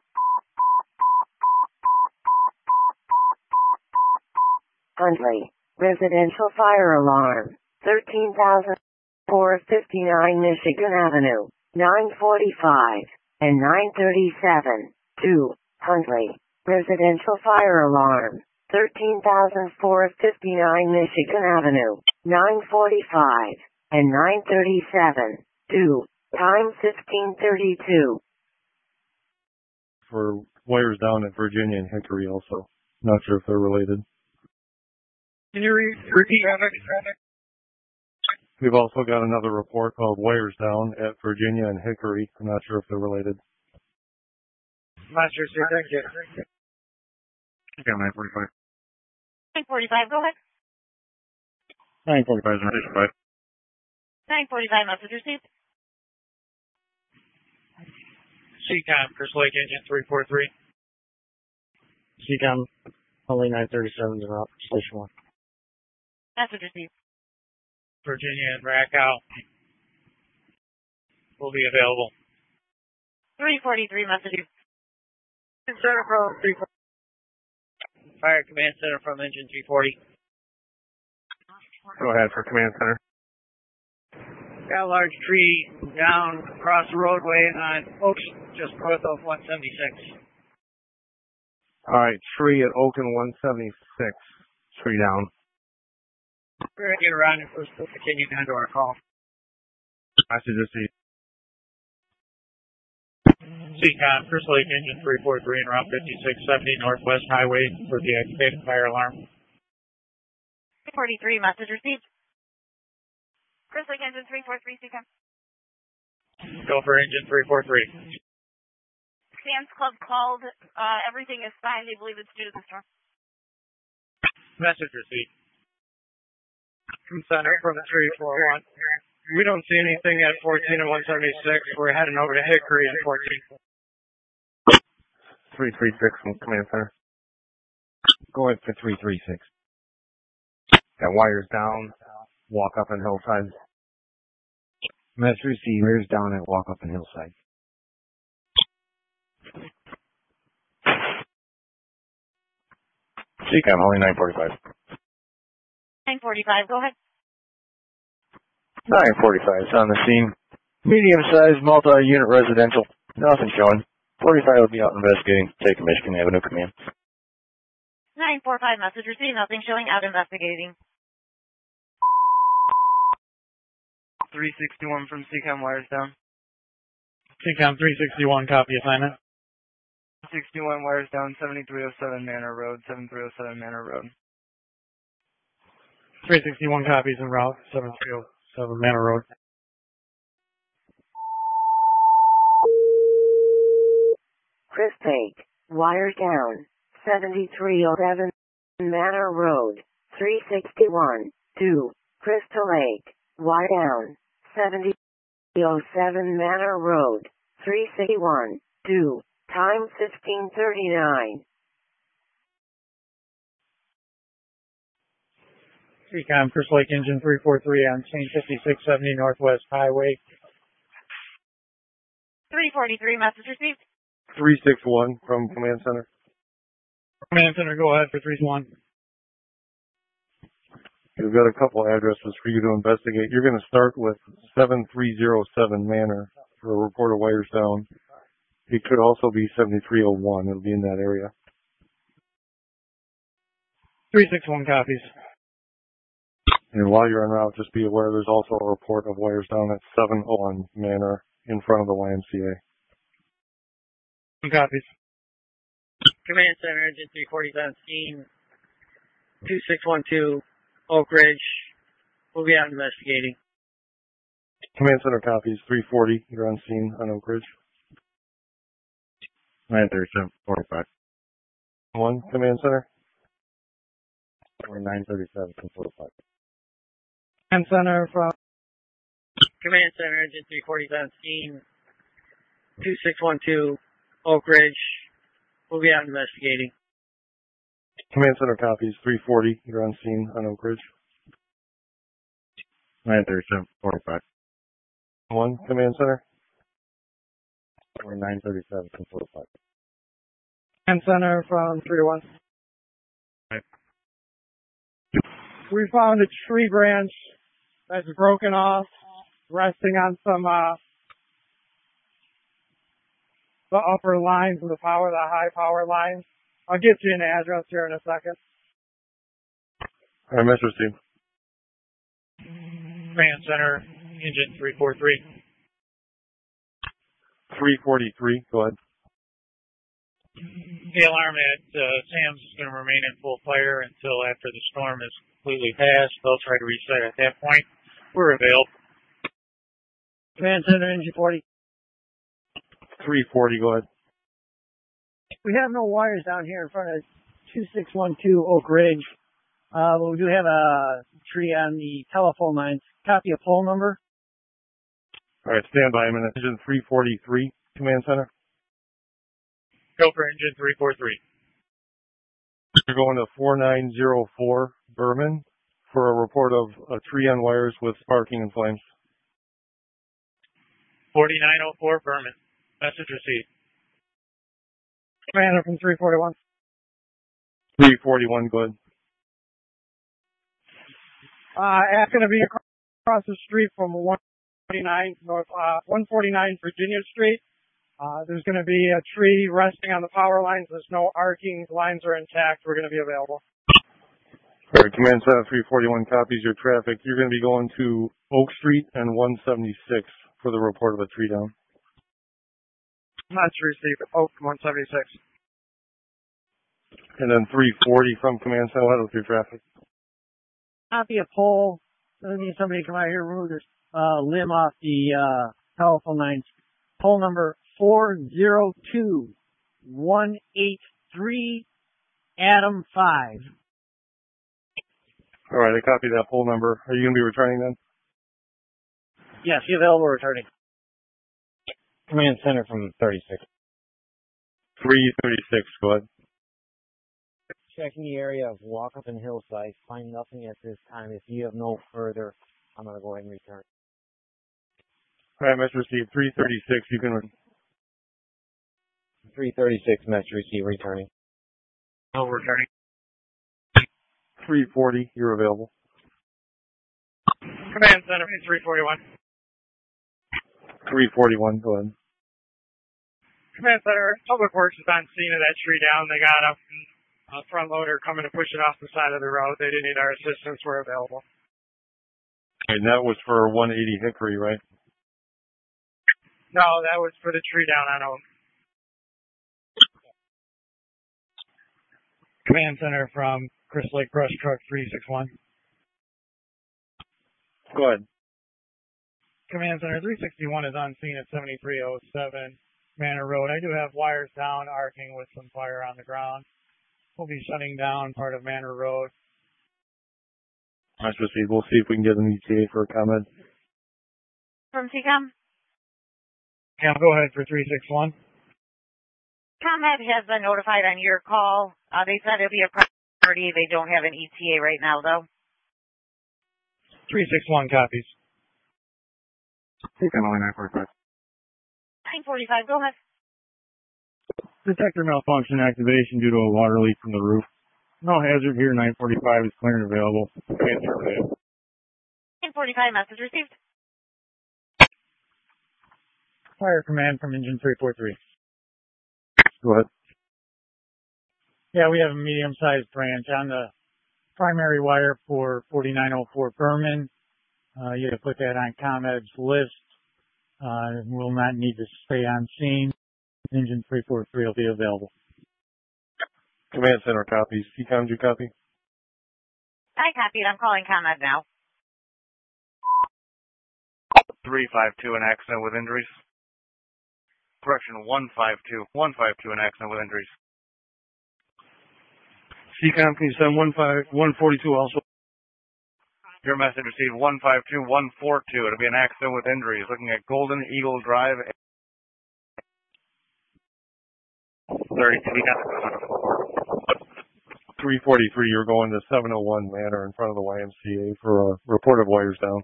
Huntley, residential fire alarm, thirteen thousand four fifty-nine Michigan Avenue, nine forty-five and nine thirty-seven. two. Huntley, residential fire alarm, thirteen thousand four fifty-nine Michigan Avenue, nine forty-five and nine thirty-seven. two. Time fifteen thirty-two. For wires down at Virginia and Hickory also. Not sure if they're related. Can you re- repeat traffic? We've also got another report called wires down at Virginia and Hickory. I'm not sure if they're related. Master, sir, thank you. Okay, nine forty-five. nine forty-five, go ahead. nine forty-five is nine forty-five. nine forty-five, message received. C COM, Crystal Lake Engine three four three. C COM, only nine thirty-seven is out, station one. Message received. Virginia and Rakow will be available. three forty-three, message. Center from three forty. Fire Command Center from Engine three forty. Go ahead for Command Center. Got a large tree down across the roadway on Oaks, just north of one seventy-six. All right, tree at Oak and one seventy-six. Tree down. We're going to get around and first continue down to our call. Message received. C COM, Crystal Lake Engine three four three and Route fifty-six seventy Northwest Highway for the activated fire alarm. three forty-three, message received. Crystal Lake Engine three four three, C COM. Go for Engine three four three. Sam's Club called. Uh, everything is fine. They believe it's due to the storm. Message received. From Center from three four one. We don't see anything at fourteen and one seventy-six. We're heading over to Hickory at fourteen. three three six from Command Center. Go ahead for three three six. Got wires down. Walk up and hillside. Message receivers down at Walk Up and Hillside. C COM, only nine forty-five. nine forty-five, go ahead. nine forty-five is on the scene. Medium-sized multi-unit residential. Nothing showing. forty-five will be out investigating. Take Michigan Avenue Command. nine forty-five, message received. Nothing showing, out investigating. three sixty-one from C COM, wires down. C COM three sixty-one, copy assignment. sixty-one, wires down, seventy-three oh seven Manor Road, seventy-three oh seven Manor Road. three sixty-one copies en route, seventy-three oh seven Manor Road. Chris Pate, wire down, seventy-three oh seven Manor Road, three sixty-one, two, Crystal Lake, wire down, seventy oh seven Manor Road, three sixty-one, two, time fifteen thirty-nine. C COM, Crystal Lake Engine three four three on scene fifty-six seventy Northwest Highway. three forty-three, message received. three six one from Command Center. Command Center, go ahead for three one. We've got a couple addresses for you to investigate. You're going to start with seven three oh seven Manor for a report of wires down. It could also be seventy-three oh one. It'll be in that area. three six one copies. And while you're en route, just be aware there's also a report of wires down at seven oh one Manor in front of the Y M C A. Copies. Command Center, Engine three forty is on scene. two six one two, Oak Ridge. We'll be out investigating. Command Center copies. three forty, you're on scene on Oak Ridge. nine thirty-seven forty-five. One, Command Center. nine thirty-seven forty-five. Command Center from... Command Center, Engine three forty is on scene. two six one two, Oak Ridge. We'll be out investigating. Command Center copies. three forty, you're on scene on Oak Ridge. nine thirty-seven forty-five. One, Command Center. nine thirty-seven forty-five. Command Center from three one. We found a tree branch that's broken off, resting on some, uh, the upper lines of the power, the high power lines. I'll get you an address here in a second. All right, Mister Steve. Command Center, engine three four three. three forty-three, go ahead. The alarm at uh, Sam's is going to remain in full fire until after the storm is completely passed. They'll try to reset at that point. We're available. Command Center, engine forty. three forty, go ahead. We have no wires down here in front of two six one two Oak Ridge. Uh, but we do have a tree on the telephone lines. Copy of poll number. All right, stand by a minute. Engine three forty-three, Command Center. Go for engine three four three. You're going to four nine zero four Berman for a report of a tree on wires with sparking and flames. forty-nine oh four Berman. Message received. Commander from three forty-one. three forty-one, go ahead. Uh, it's going to be across the street from one forty-nine North, uh, one forty-nine Virginia Street. Uh, there's going to be a tree resting on the power lines. There's no arcing. The lines are intact. We're going to be available. All right, Command Center three forty-one copies your traffic. You're going to be going to Oak Street and one seventy-six for the report of a tree down. Not to receive Oak one seventy-six. And then three forty from Command Center. What with your traffic? Copy of poll. I need somebody to come out here and remove this uh, limb off the uh, telephone lines. Poll number four zero two one eight three Adam five. All right, I copy that poll number. Are you going to be returning then? Yes, you available returning. Command Center from thirty-six. three thirty-six, go ahead. Checking the area of Walkup and Hillside. Find nothing at this time. If you have no further, I'm going to go ahead and return. All right, Mister Steve, three thirty-six, you can... three thirty-six, Mister Steve, returning. No, returning. three forty, you're available. Command Center, three forty-one. three forty-one, go ahead. Command Center, Public Works is on scene of that tree down. They got a, a front loader coming to push it off the side of the road. They didn't need our assistance. We're available. And that was for one eighty Hickory, right? No, that was for the tree down on Oak. Command Center from Crystal Lake Brush Truck three six one. Go ahead. Command Center three sixty-one is on scene at seventy-three oh seven Manor Road. I do have wires down, arcing with some fire on the ground. We'll be shutting down part of Manor Road. Mister Steve, we'll see if we can get an E T A for a comment. From T COM? Yeah, go ahead for three six one. ComEd has been notified on your call. Uh, they said it'll be a priority. They don't have an E T A right now, though. three six one copies. T COM only nine forty-five. nine forty-five, go ahead. Detector malfunction activation due to a water leak from the roof. No hazard here. nine forty-five is clear and available. nine forty-five, message received. Fire command from engine three four three. Go ahead. Yeah, we have a medium-sized branch on the primary wire for forty-nine oh four Berman. Uh, you have to put that on ComEd's list. Uh, will not need to stay on scene. Engine three four three will be available. Command Center copies. T COM, do you copy? I copied. I'm calling ComEd now. three five two, an accident with injuries. Correction, one five two. one five two, an accident with injuries. C COM, can you send one five one forty-two also? Your message received one five two one four two. It'll be an accident with injuries. Looking at Golden Eagle Drive. thirty-two. three forty-three, you're going to seven oh one Manor in front of the Y M C A for a report of wires down.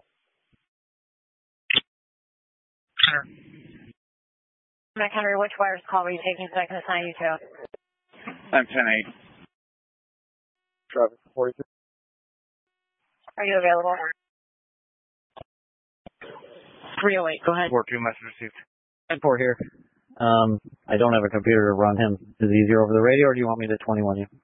Mac Henry, which wires call were you taking so I can assign you to? I'm ten eight. Traffic forty-three. Are you available? three oh eight, go ahead. four two, message received. ten four here. Um, I don't have a computer to run him. Is it easier over the radio, or do you want me to twenty-one you?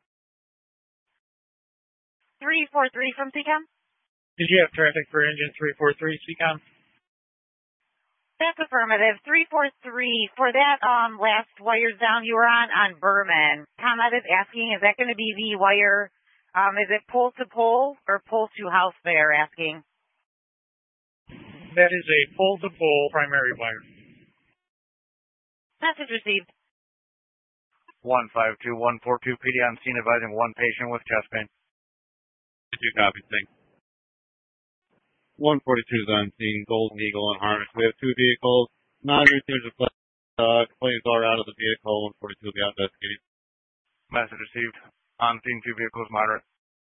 three four three from C COM? Did you have traffic for engine three four three, C COM? That's affirmative. three four three, for that um last wires down you were on, on Berman, ComEd is asking, is that going to be the wire, um, is it pole to pole or pole to house they are asking? That is a pole-to-pole primary wire. Message received. one five two, one four two, P D on scene advising one patient with chest pain. Two copies, thanks. one forty-two is on scene, Golden Eagle and Harness. We have two vehicles. Non-routines of uh, complaints are out of the vehicle. one forty-two will be out investigating. Message received. On scene, two vehicles, moderate.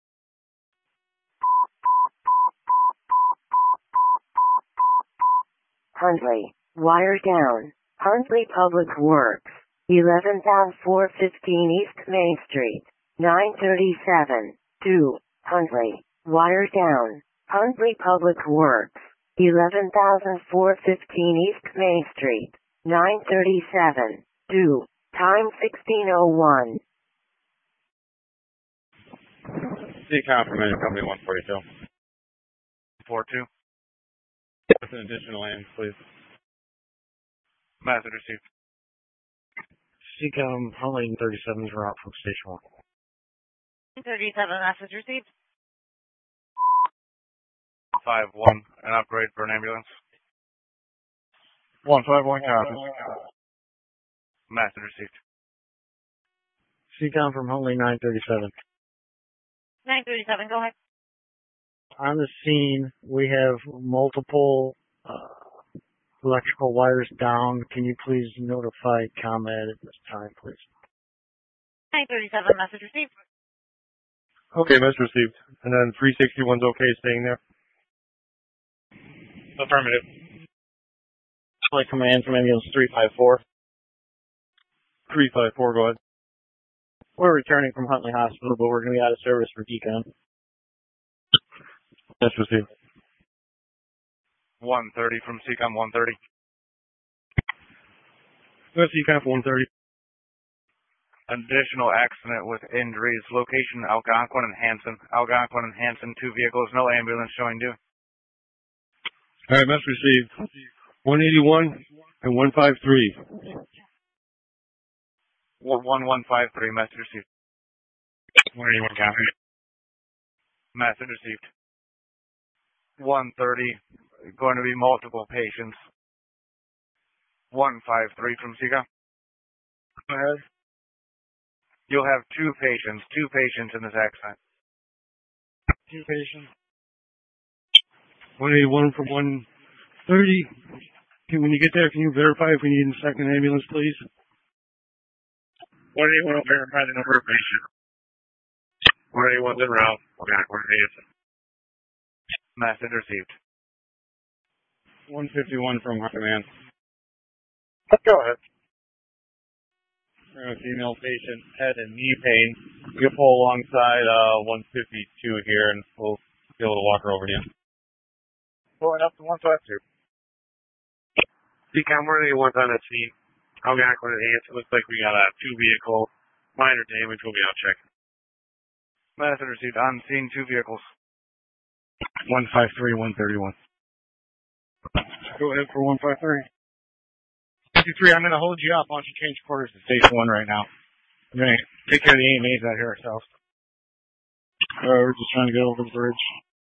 Huntley, wire down. Huntley Public Works, eleven thousand four hundred fifteen East Main Street, nine thirty-seven, two, Huntley, wire down. Huntley Public Works, eleven thousand four hundred fifteen East Main Street, nine thirty-seven, two, time sixteen oh one. C COM from Engine Company one forty-two. four two. With an additional land, please. Message received. C COM, Huntley thirty-seven is route from Station one. thirty-seven, message received. five one, an upgrade for an ambulance. one five one, copy. Message received. C COM from Huntley nine thirty-seven. nine thirty-seven, go ahead. On the scene, we have multiple uh, electrical wires down. Can you please notify ComEd at this time, please? nine thirty-seven, message received. Okay, message received. And then three sixty-one's okay staying there? Affirmative. Flight command from ambulance three five four. three five four, go ahead. We're returning from Huntley Hospital, but we're going to be out of service for decon. Message received. one thirty from C COM one thirty. Go C COM one thirty. Additional accident with injuries. Location Algonquin and Hanson. Algonquin and Hanson, two vehicles, no ambulance showing due. All right, message received. one eighty-one and one fifty-three. one one five three, message received. one eighty-one, copy. Message received. one thirty, going to be multiple patients. one five three from C COM. Go ahead. You'll have two patients, two patients in this accident. Two patients. one eighty-one from one thirty. Can, when you get there, can you verify if we need a second ambulance, please? one eighty-one will verify the number of patients. one eighty-one's en route. Algonquin and Hanson. Message received. one fifty-one from High Command. Go ahead. A female patient, head and knee pain. You can pull alongside uh, one fifty-two here, and we'll be able to walk her over to you. Pulling up to one fifty-two. C COM one eighty-one's on that scene. Algonquin and Hanson. Looks like we got uh, two vehicles. Minor damage. We'll be out checking. Message received. On scene, two vehicles. one fifty-three, one thirty-one. Go ahead for one fifty-three. fifty-three, I'm going to hold you up. Why don't you change quarters to station one right now? I'm going to take care of the A M As out here ourselves. Uh, we're just trying to get over the bridge.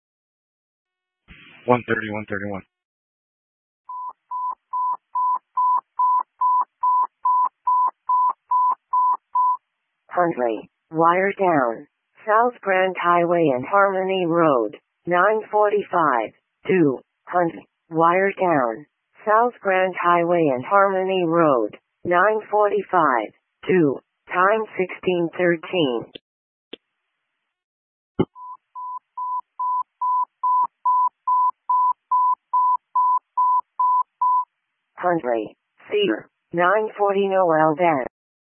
one thirty, one thirty-one. Huntley, wire down. South Grand Highway and Harmony Road, nine forty-five, two, Huntley, wire down. South Grand Highway and Harmony Road, nine forty-five, two, time sixteen thirteen. Huntley, Cedar, nine forty Noel then.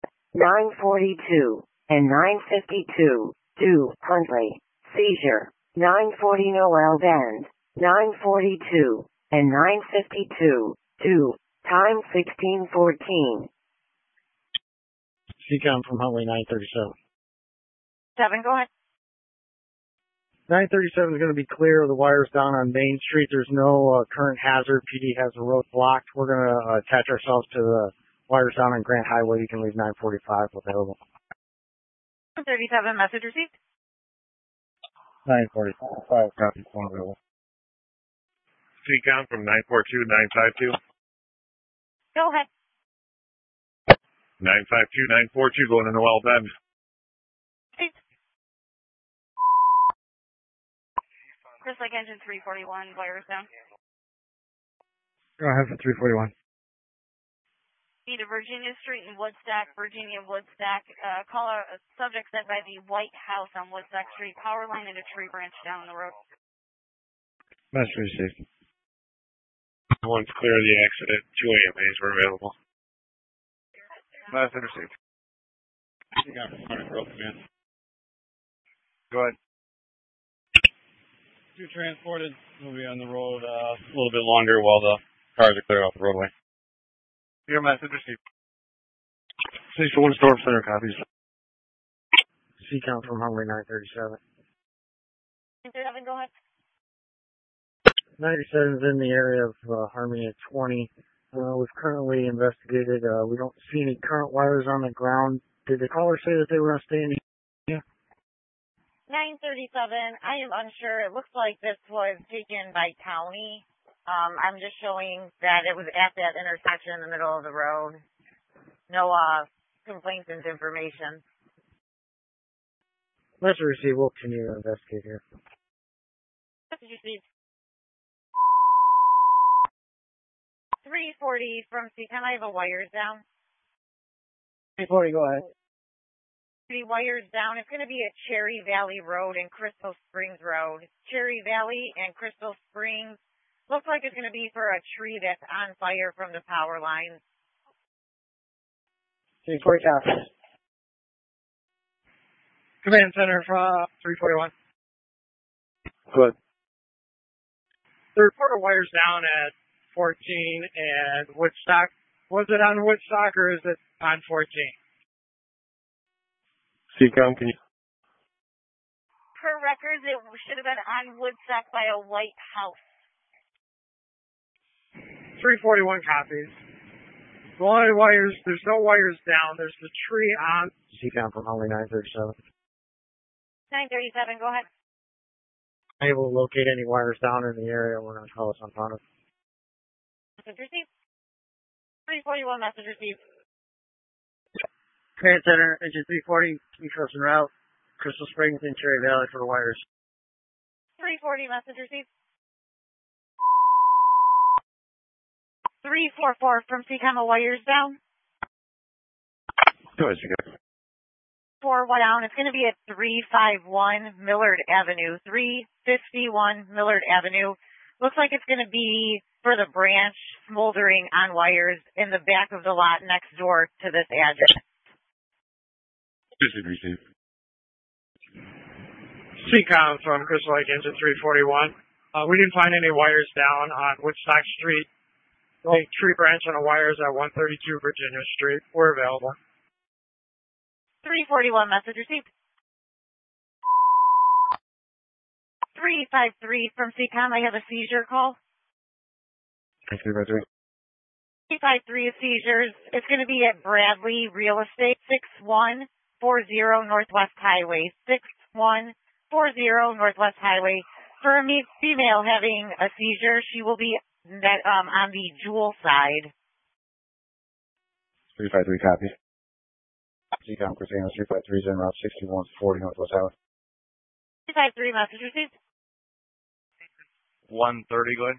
nine forty-two, and nine fifty-two, two, Huntley, seizure, nine forty Noel Bend, nine forty-two, and nine fifty-two, two, time sixteen fourteen. C COM from Huntley nine thirty-seven. Seven, go ahead. nine thirty-seven is going to be clear of the wires down on Main Street. There's no uh, current hazard. P D has the road blocked. We're going to uh, attach ourselves to the wires down on Grant Highway. You can leave nine forty-five available. one thirty-seven, message received. nine forty-five, copy, one available. C COM from nine four two nine five two. Go ahead. nine five two nine four two going to Noel Bend. Chris Lake Engine three forty-one, wires down. Go ahead for three forty-one. Need a Virginia Street in Woodstock, Virginia Woodstock. Uh, call a, a subject sent by the White House on Woodstock Street. Power line and a tree branch down the road. Message received. Once clear of the accident, two A M As were available. Message received. Go ahead. Two transported. We'll be on the road uh, a little bit longer while the cars are clear off the roadway. Your message received. six one Storm Center copies. C COM from Huntley nine thirty-seven. Seven, go ahead. ninety-seven is in the area of uh, Harmony at twenty. Uh, we've currently investigated. Uh, we don't see any current wires on the ground. Did the caller say that they were going to stay in the area? nine thirty-seven, I am unsure. It looks like this was taken by county. Um, I'm just showing that it was at that intersection in the middle of the road. No uh, complaints and information. Let's receive. We'll continue to investigate here. Message received. three forty from C COM. I have a wires down. three forty, go ahead. The wires down. It's going to be at Cherry Valley Road and Crystal Springs Road. Cherry Valley and Crystal Springs. Looks like it's going to be for a tree that's on fire from the power line. three forty copies. Command Center from three forty-one. Good. Third quarter wires down at fourteen and Woodstock. Was it on Woodstock or is it on fourteen? C COM, can you? Per records, it should have been on Woodstock by a White House. three forty-one copies. The only wires, there's no wires down. There's the tree on. C COM from Huntley nine thirty-seven. nine thirty-seven, go ahead. Able to locate any wires down in the area. We're going to call us on front of. Message received. three forty-one, message received. Command Center, engine three forty, keep us en route. Crystal Springs and Cherry Valley for the wires. three forty, message received. three forty-four from C COM, a wires down. Go ahead, C COM. four one down. It's going to be at three fifty-one Millard Avenue. three fifty-one Millard Avenue. Looks like it's going to be for the branch smoldering on wires in the back of the lot next door to this address. Message received. C COM from Crystal Lake Engine three forty-one. Uh, we didn't find any wires down on Woodstock Street. The only tree branch on the wires at one thirty-two Virginia Street were available. three forty-one, message received. three fifty-three from C COM. I have a seizure call. three fifty-three. three fifty-three seizures. It's going to be at Bradley Real Estate, six one four zero Northwest Highway. six one four zero Northwest Highway. For a me- female having a seizure, she will be that um on the Jewel side. three fifty-three copies. C COM, Christina, three fifty-three is en route sixty-one forty Northwest Highway. three fifty-three, message received. one thirty, go ahead.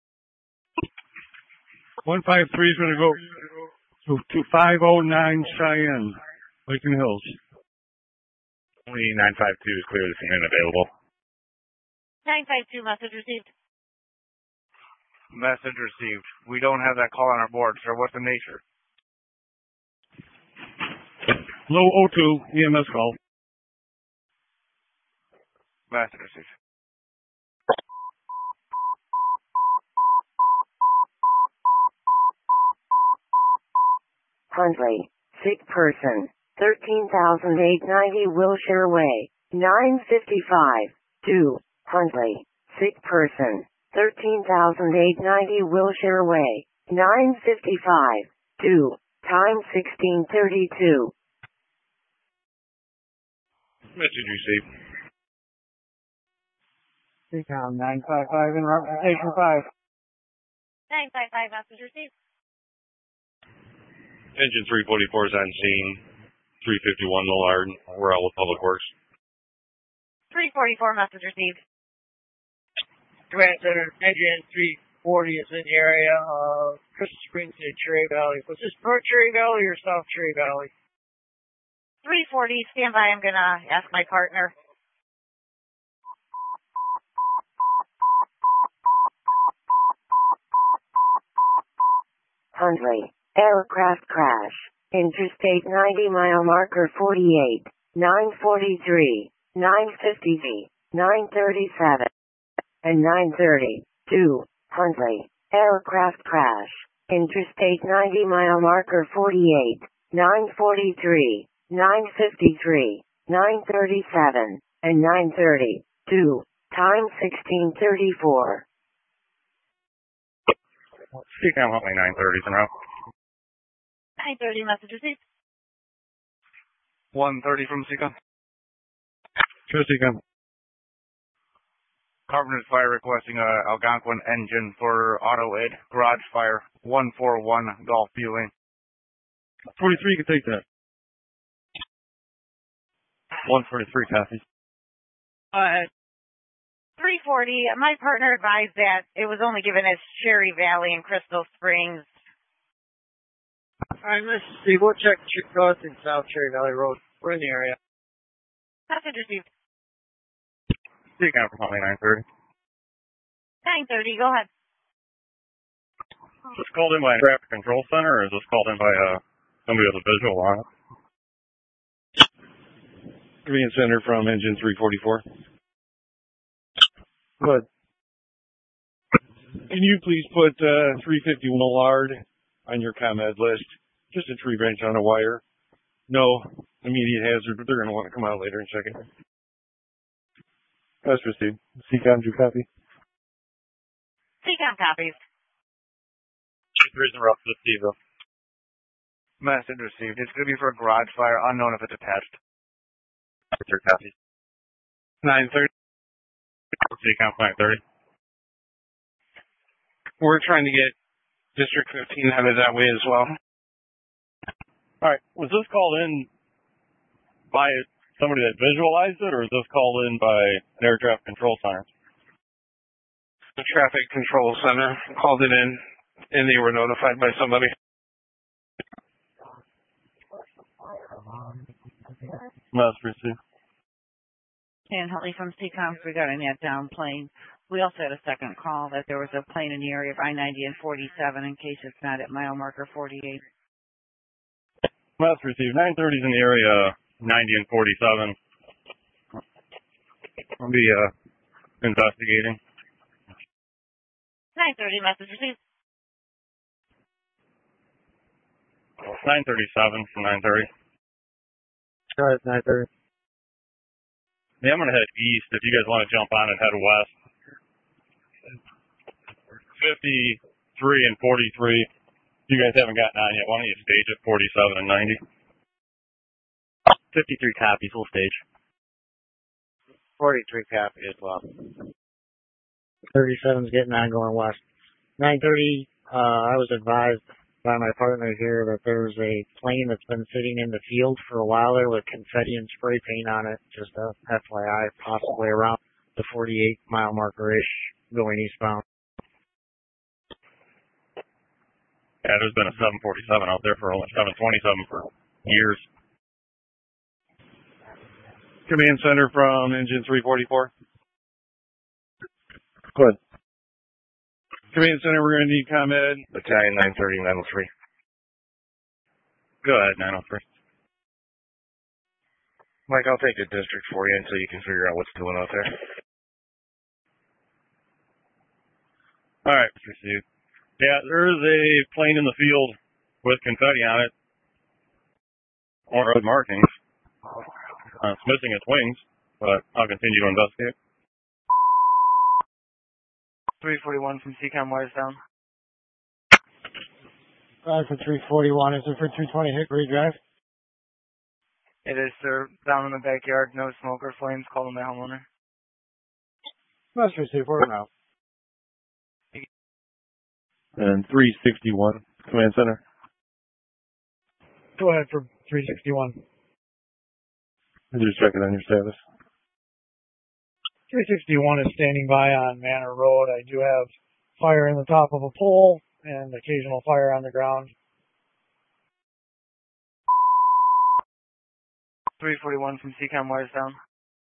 one five three is going to go to, to five oh nine Cheyenne, Lincoln Hills. Only nine five two is clear to come in available. nine five two, message received. Message received. We don't have that call on our board, sir. What's the nature? Low O two E M S call. Message received. Huntley, sick person, thirteen thousand eight hundred ninety Wilshire Way, nine fifty-five, two, Huntley, sick person, thirteen thousand eight hundred ninety Wilshire Way, nine fifty-five, two, time sixteen thirty-two. Message received. Recon nine five five in route station five. nine five five, message received. Engine three forty-four is on scene. three fifty-one Millard. We're out with Public Works. three forty-four, message received. Command Center, engine three forty is in the area of Crystal Springs to Cherry Valley. Was this North Cherry Valley or South Cherry Valley? three forty, stand by. I'm going to ask my partner. Huntley, aircraft crash, Interstate ninety mile marker forty-eight, nine forty-three, nine fifty, nine thirty-seven, and nine thirty, two, Huntley, aircraft crash, Interstate ninety mile marker forty-eight, nine forty-three, nine fifty-three, nine thirty-seven, and nine thirty, two, time sixteen thirty-four. Speak on Huntley nine thirty en route. nine thirty, message received. one thirty from Seacom. Sure, Seacom. Carpenter's Fire requesting a Algonquin engine for auto aid. Garage fire. one forty-one Golf Viewing. forty-three can take that. one forty-three copies. Uh, three forty, my partner advised that it was only given as Cherry Valley and Crystal Springs. Alright, let's see. We'll check North and South Cherry Valley Road. We're in the area. Message received. Speak on from Huntley nine thirty. nine thirty, go ahead. Is this called in by a traffic control center, or is this called in by uh, somebody with a visual on it? Command Center from engine three forty-four. Good. Can you please put uh, three fifty Millard on your ComEd list? Just a tree branch on a wire. No immediate hazard, but they're going to want to come out later and check it. That's received. Seacom, do you copy? Seacom copies. There isn't rough to Steve, though. Message received. It's going to be for a garage fire, unknown if it's attached. Your copy. nine thirty. Seacom nine thirty. We're trying to get District fifteen headed that way as well. All right. Was this called in by somebody that visualized it, or is this called in by an air traffic control center? The traffic control center called it in, and they were notified by somebody. Must receive. Dan Huntley from Seacom regarding that down plane. We also had a second call that there was a plane in the area of I ninety and forty-seven in case it's not at mile marker forty-eight. Must receive. nine thirty is in the area, ninety and forty-seven. I'll be uh, investigating. nine thirty, message received. nine thirty-seven from nine thirty. Go ahead, nine thirty. Yeah, I'm going to head east if you guys want to jump on and head west. fifty-three and forty-three. You guys haven't gotten on yet. Why don't you stage at forty-seven and ninety? fifty-three copies, full stage. forty-three copy as well. thirty-seven's getting on going west. nine thirty, uh, I was advised by my partner here that there's a plane that's been sitting in the field for a while there with confetti and spray paint on it. Just a F Y I, possibly around the forty-eight mile marker-ish going eastbound. Yeah, there's been a seven forty-seven out there for only seven twenty-seven for years. Command Center from engine three forty-four. Good. Command Center, we're going to need ComEd. Battalion nine thirty, nine oh three. Go ahead, nine oh three. Mike, I'll take a district for you until you can figure out what's doing out there. All right, received. Yeah, there is a plane in the field with confetti on it. More red markings. Uh, it's missing its wings, but I'll continue to investigate. three forty-one from C COM, wires down. Five for three forty-one. Is it for two twenty Hickory Drive? It is, sir. Down in the backyard, no smoke or flames. Call the homeowner. Must receive. Over now. And three sixty-one, Command Center. Go ahead for three sixty-one. Just checking on your status. three sixty-one is standing by on Manor Road. I do have fire in the top of a pole and occasional fire on the ground. three forty-one from C COM, wires down.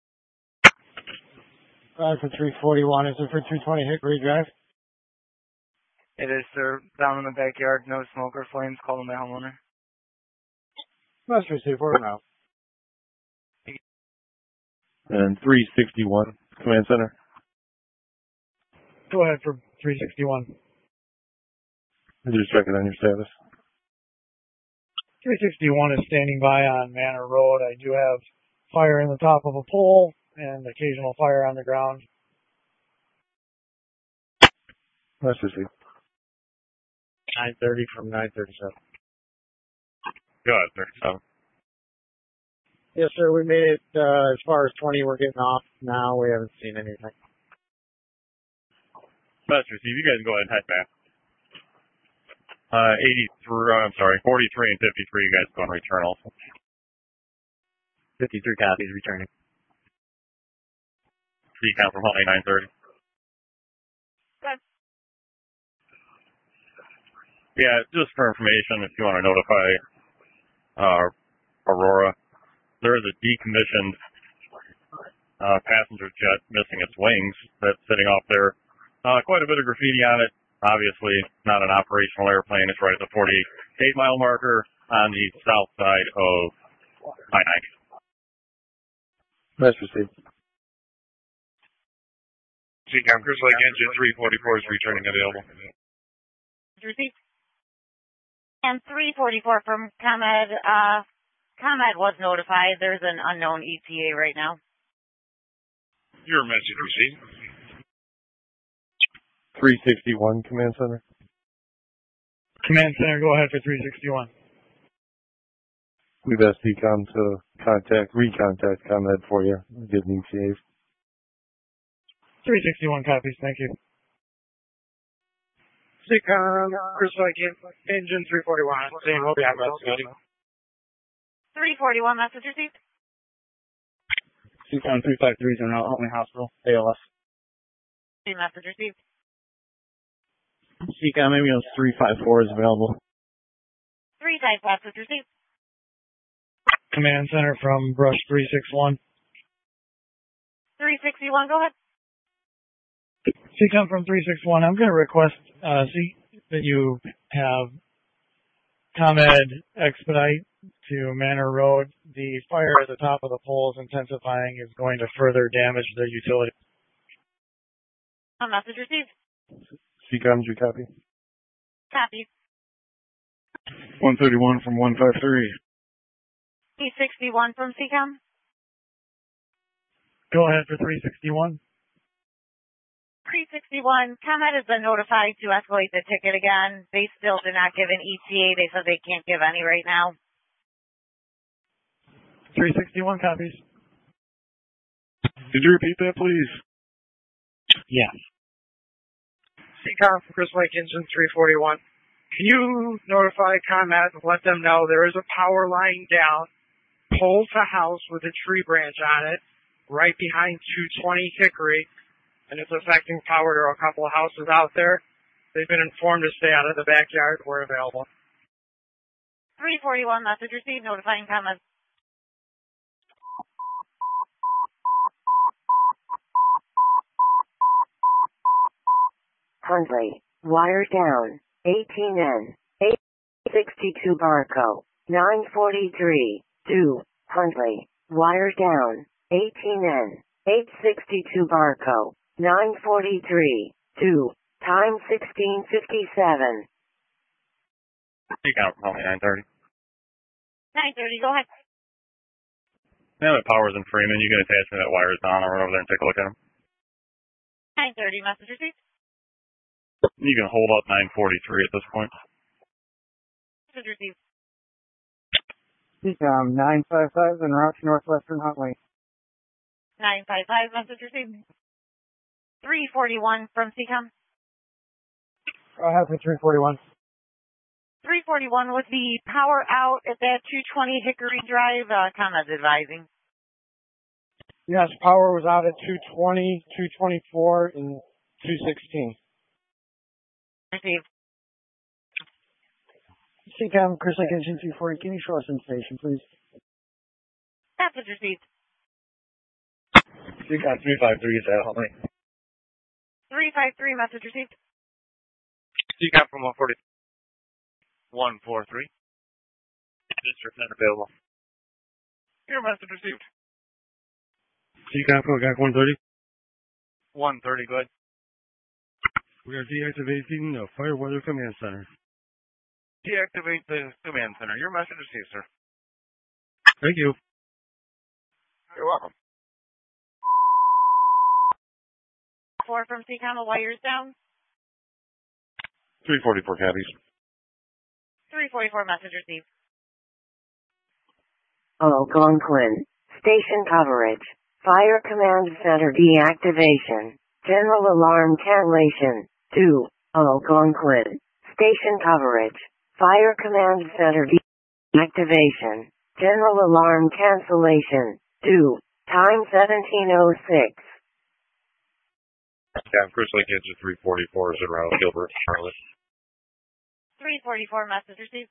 Five for three forty-one. Is it for two twenty Hickory Drive? It is, sir. Down in the backyard, no smoke or flames. Call the homeowner. Must receive. Over now. And three sixty-one, Command Center. Go ahead for three sixty-one. Just checking on your status. three sixty-one is standing by on Manor Road. I do have fire in the top of a pole and occasional fire on the ground. Let's receive. nine thirty from nine thirty-seven. Go ahead, thirty-seven. Yes, sir. We made it uh, as far as twenty. We're getting off now. We haven't seen anything. Let's receive. You guys go ahead and head back. Uh, eighty-three, I'm sorry, forty-three and fifty-three, you guys go and return also. fifty-three copies returning. C COM from Holly nine thirty. Good. Yeah, just for information, if you want to notify uh, Aurora, there is a decommissioned uh, passenger jet missing its wings that's sitting off there. Uh, quite a bit of graffiti on it. Obviously, not an operational airplane. It's right at the forty-eight mile marker on the south side of I ninety. Let's receive. C COM, Chris Lake Engine three forty-four is returning available. Received. And three forty-four from ComEd. Uh, ComEd was notified. There's an unknown E T A right now. Your message received. three sixty-one, Command Center. Command Center, go ahead for three sixty-one. We've asked C COM to contact, recontact ComEd for you. Get an E T A. three sixty-one copies, thank you. C COM, Chris Lake Engine three forty-one. Same, we'll be out about three forty-one, message received. C COM three five three is in Huntley Hospital, A L S. Same message received. C COM ambulance three five four is available. Three type message received. Command Center from Brush three sixty-one. three sixty-one, go ahead. C COM from three sixty-one. I'm going to request uh, see that you have ComEd expedite to Manor Road. The fire at the top of the pole is intensifying. Is going to further damage the utility. A message received. C COM, did you copy? Copy. one thirty-one from one five three. three sixty-one from C COM. Go ahead for three sixty-one. three sixty-one, ComEd has been notified to escalate the ticket again. They still did not give an E T A. They said they can't give any right now. three sixty-one copies. Could you repeat that, please? Yes. C COM from Chris Lake Engine three forty-one. Can you notify ComEd and let them know there is a power line down, pole to house with a tree branch on it, right behind two twenty Hickory, and it's affecting power to a couple of houses out there. They've been informed to stay out of the backyard. We're available. three forty-one, message received, notifying ComEd. Huntley, wire down, eighteen N, eight sixty-two Barco, nine forty-three, two, Huntley, wire down, eighteen N, eight sixty-two Barco, nine forty-three, two, time sixteen fifty-seven. C COM from Holly nine thirty. nine thirty, go ahead. Yeah, the power's in Freeman. You can attach me that wires down. I'll run over there and take a look at them. nine thirty, message received. You can hold up nine forty-three at this point. Message received. C COM nine five five en route to Northwestern Huntley. nine five five, message received. three forty-one from C COM. I have the three forty-one. three forty-one with the power out at that two twenty Hickory Drive, uh, comments advising. Yes, power was out at two twenty, two twenty-four, and two sixteen. Received. C COM, Chris Lake Engine two forty, can you show us in station, please? Message received. C COM three five three is at Huntley. three five three, message received. C COM from one forty. one four three. District not available. Your message received. C COM from G A C one thirty. one thirty, go ahead. We are deactivating the Fire Weather Command Center. Deactivate the command center. Your message received, sir. Thank you. You're welcome. Four from C COM, a wires down. three forty-four cabbies. three forty-four, message received. Algonquin. Station coverage. Fire Command Center deactivation. General alarm cancellation. two. Algonquin. Station coverage. Fire Command Center deactivation. General alarm cancellation. two. Time seventeen oh six. Yeah, Chris Lake Engine three forty-four is en route, Gilbert, Charlotte. three forty-four, message received.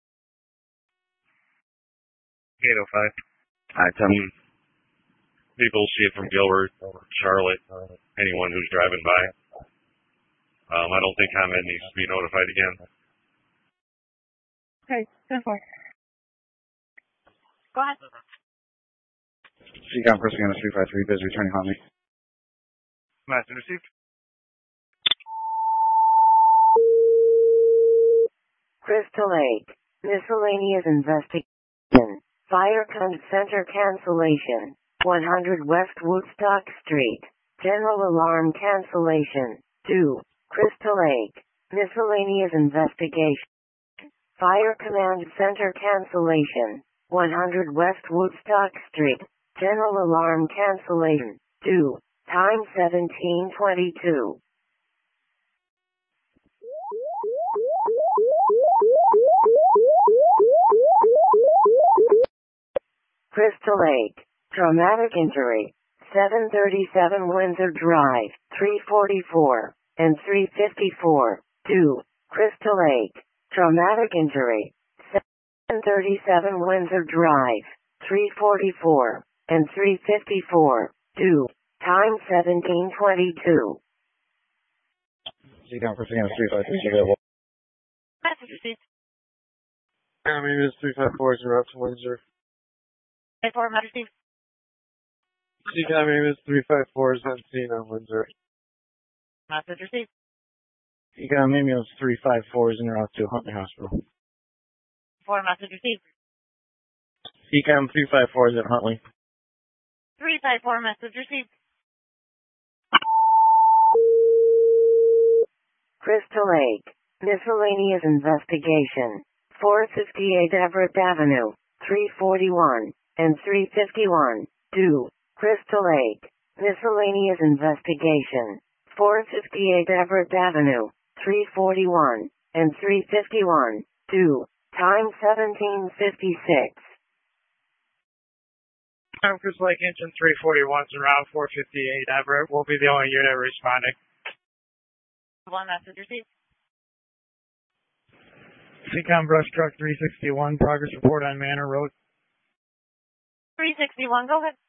eight oh five. I tell you, people see it from Gilbert, Charlotte, anyone who's driving by. Um, I don't think ComEd needs to be notified again. Okay, ten four. Go ahead. C COM pressing on a three five three, biz returning Huntley. Message received. Crystal Lake. Miscellaneous investigation. Fire Command Center cancellation. one hundred West Woodstock Street. General alarm cancellation. two. Crystal Lake. Miscellaneous investigation. Fire Command Center cancellation. one hundred West Woodstock Street. General alarm cancellation. two. Time seventeen twenty-two. Crystal Lake. Traumatic injury. seven thirty-seven Windsor Drive. three forty-four and three fifty-four. two. Crystal Lake. Traumatic injury. seven thirty-seven Windsor Drive. three forty-four and three fifty-four. two. Time seventeen twenty-two. C COM pressing on a three five three, available. Message received. Yeah, maybe it's three five four is en route to Windsor. five four, message received. C COM maybe it's three five four is on scene on Windsor. Message received. C COM ambulance three five four is en route to Huntley Hospital. four, message received. C COM three five four is at Huntley. three five four, message received. Crystal Lake. Miscellaneous investigation. four fifty-eight Everett Avenue. three forty-one and three fifty-one. two. Crystal Lake. Miscellaneous investigation. four fifty-eight Everett Avenue. three forty-one and three fifty-one. two. Time seventeen fifty-six. I'm Chris Lake Engine three forty-one en route four fifty-eight Everett. We'll be the only unit responding. One, message received. C COM brush truck three sixty-one, progress report on Manor Road. three sixty-one, go ahead.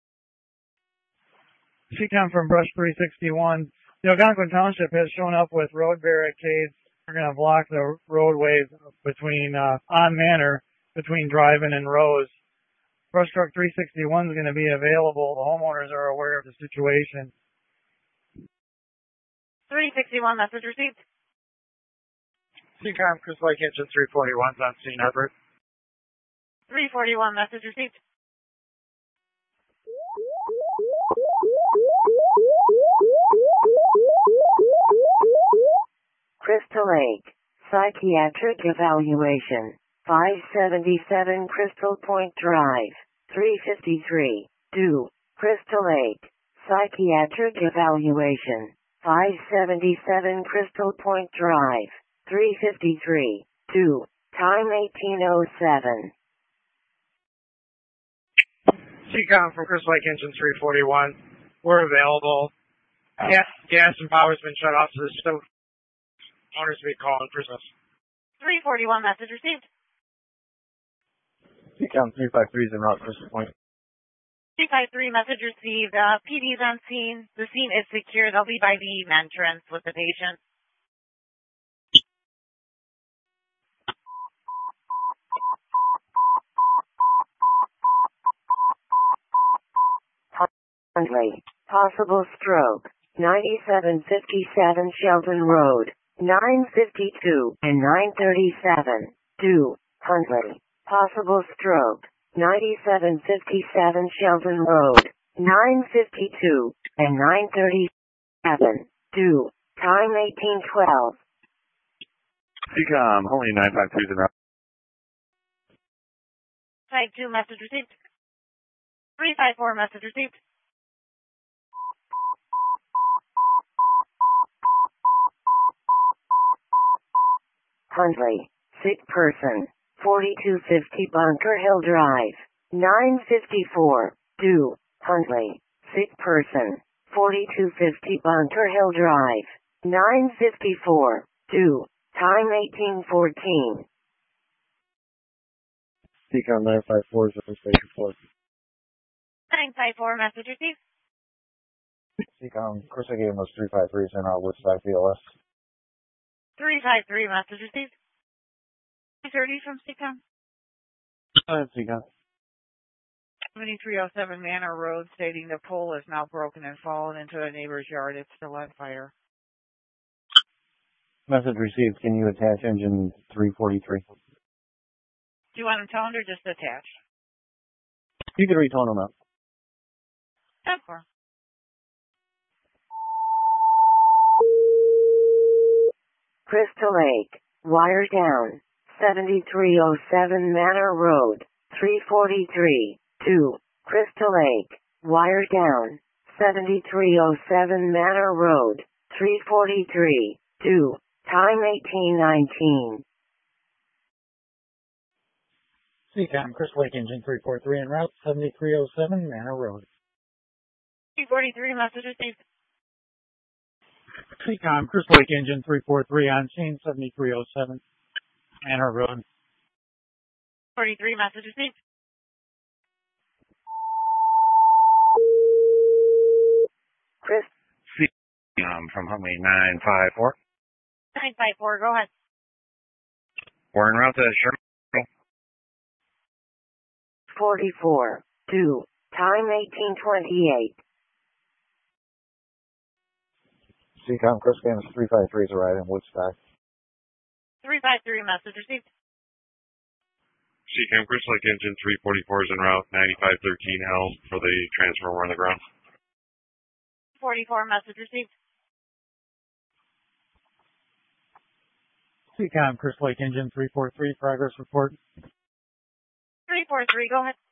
C COM from brush three sixty-one. The Algonquin Township has shown up with road barricades. They're going to block the roadways between, uh, on Manor, between Drive-In and Rose. Brush truck three sixty-one is going to be available. The homeowners are aware of the situation. three sixty-one, message received. C COM Chris Lake Engine three forty-one on scene, Everett. three forty-one, message received. Crystal Lake, psychiatric evaluation, five seventy-seven Crystal Point Drive, three fifty-three, two, Crystal Lake, psychiatric evaluation, five seventy-seven Crystal Point Drive, three fifty-three, two, time eighteen oh seven. C COM from Crystal Lake Engine three forty-one. We're available. Gas, gas and power's been shut off to the stove. Owners will be calling Christmas. three forty-one, message received. C COM three five three is en route, Crystal Point. three five three, message received. Uh, P D's on scene. The scene is secure. They'll be by the entrance with the patient. Hundley, possible stroke, ninety-seven fifty-seven Sheldon Road, nine fifty-two and nine thirty-seven, two, Hundley, possible stroke, ninety-seven fifty-seven Sheldon Road, nine fifty-two and nine thirty-seven, two, time eighteen twelve. C COM, only nine five three is en route. five two, message received. three five four, message received. Hundley, sick person, forty-two fifty Bunker Hill Drive, nine fifty-four, two, Hundley, sick person, forty-two fifty Bunker Hill Drive, nine fifty-four, two, time eighteen fourteen. C COM nine five four is the station four. nine five four, message received. C COM, Crystal Lake was three five three is en route, Woodstock B L S. three five three, message received. three thirty from C COM. Uh, C COM. seventy-three oh seven Manor Road, stating the pole is now broken and fallen into a neighbor's yard. It's still on fire. Message received. Can you attach engine three forty-three? Do you want them toned or just attached? You can retone them up. ten four. Crystal Lake, wire down, seventy-three oh seven Manor Road, three forty-three, two, Crystal Lake, wire down, seventy-three oh seven Manor Road, three forty-three, two, time eighteen nineteen. C COM, Crystal Lake Engine three forty-three en route, seventy-three oh seven Manor Road. three forty-three, message received. C COM, Crystal Lake Engine three forty-three on scene, seventy-three oh seven Manor Road. forty-three, message received. Chris. C COM from Huntley nine five four. nine five four, go ahead. We're en route to Sherman. forty-four, two, time eighteen twenty-eight. C COM, Crystal Lake three five three is arriving in Woodstock. three five three, message received. C COM, Crystal Lake Engine three forty-four is en route, ninety-five thirteen Elm for the transformer on the ground. forty-four, message received. C COM, Crystal Lake Engine three forty-three, progress report. three four three, go ahead.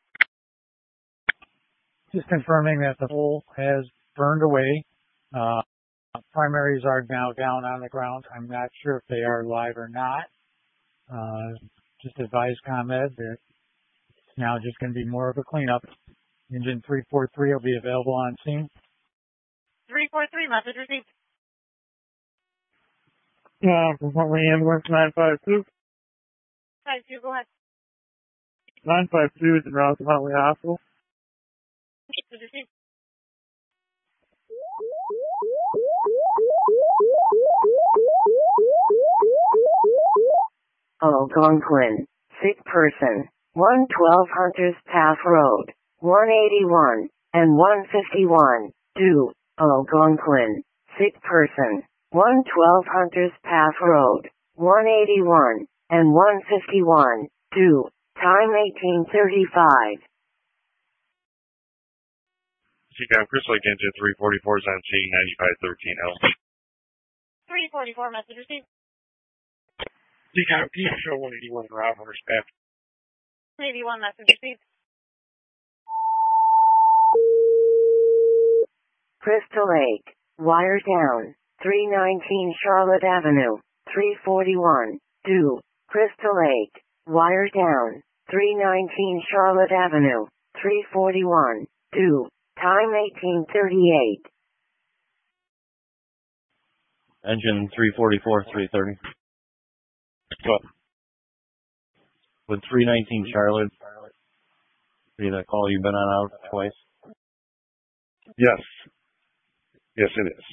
Just confirming that the pole has burned away. Uh, primaries are now down on the ground. I'm not sure if they are live or not. Uh, just advise ComEd that it's now just going to be more of a cleanup. Engine three forty-three will be available on scene. three four three, message received. Yeah, from Huntley Ambulance nine five two. five two, go ahead. nine five two is en route to Huntley Hospital. Message received. Algonquin, sick person, one twelve Hunters Path Road, one eighty-one and one fifty-one, two, Algonquin, sick person, one twelve Hunters Path Road, one eighty-one and one fifty-one, two, time eighteen thirty-five. C COM, Crystal Lake Engine three forty-four is on scene, ninety-five thirteen Elm. three forty-four, message received. Decon P show one eighty-one route on respect. eighty-one message received. Crystal Lake, wire down, three nineteen Charlotte Avenue, three forty-one, two. Crystal Lake, wire down, three nineteen Charlotte Avenue, three forty-one, two. Time eighteen thirty-eight. Engine three forty-four, three thirty. What? With three nineteen Charlotte, see that call you've been on out twice? Yes. Yes, it is.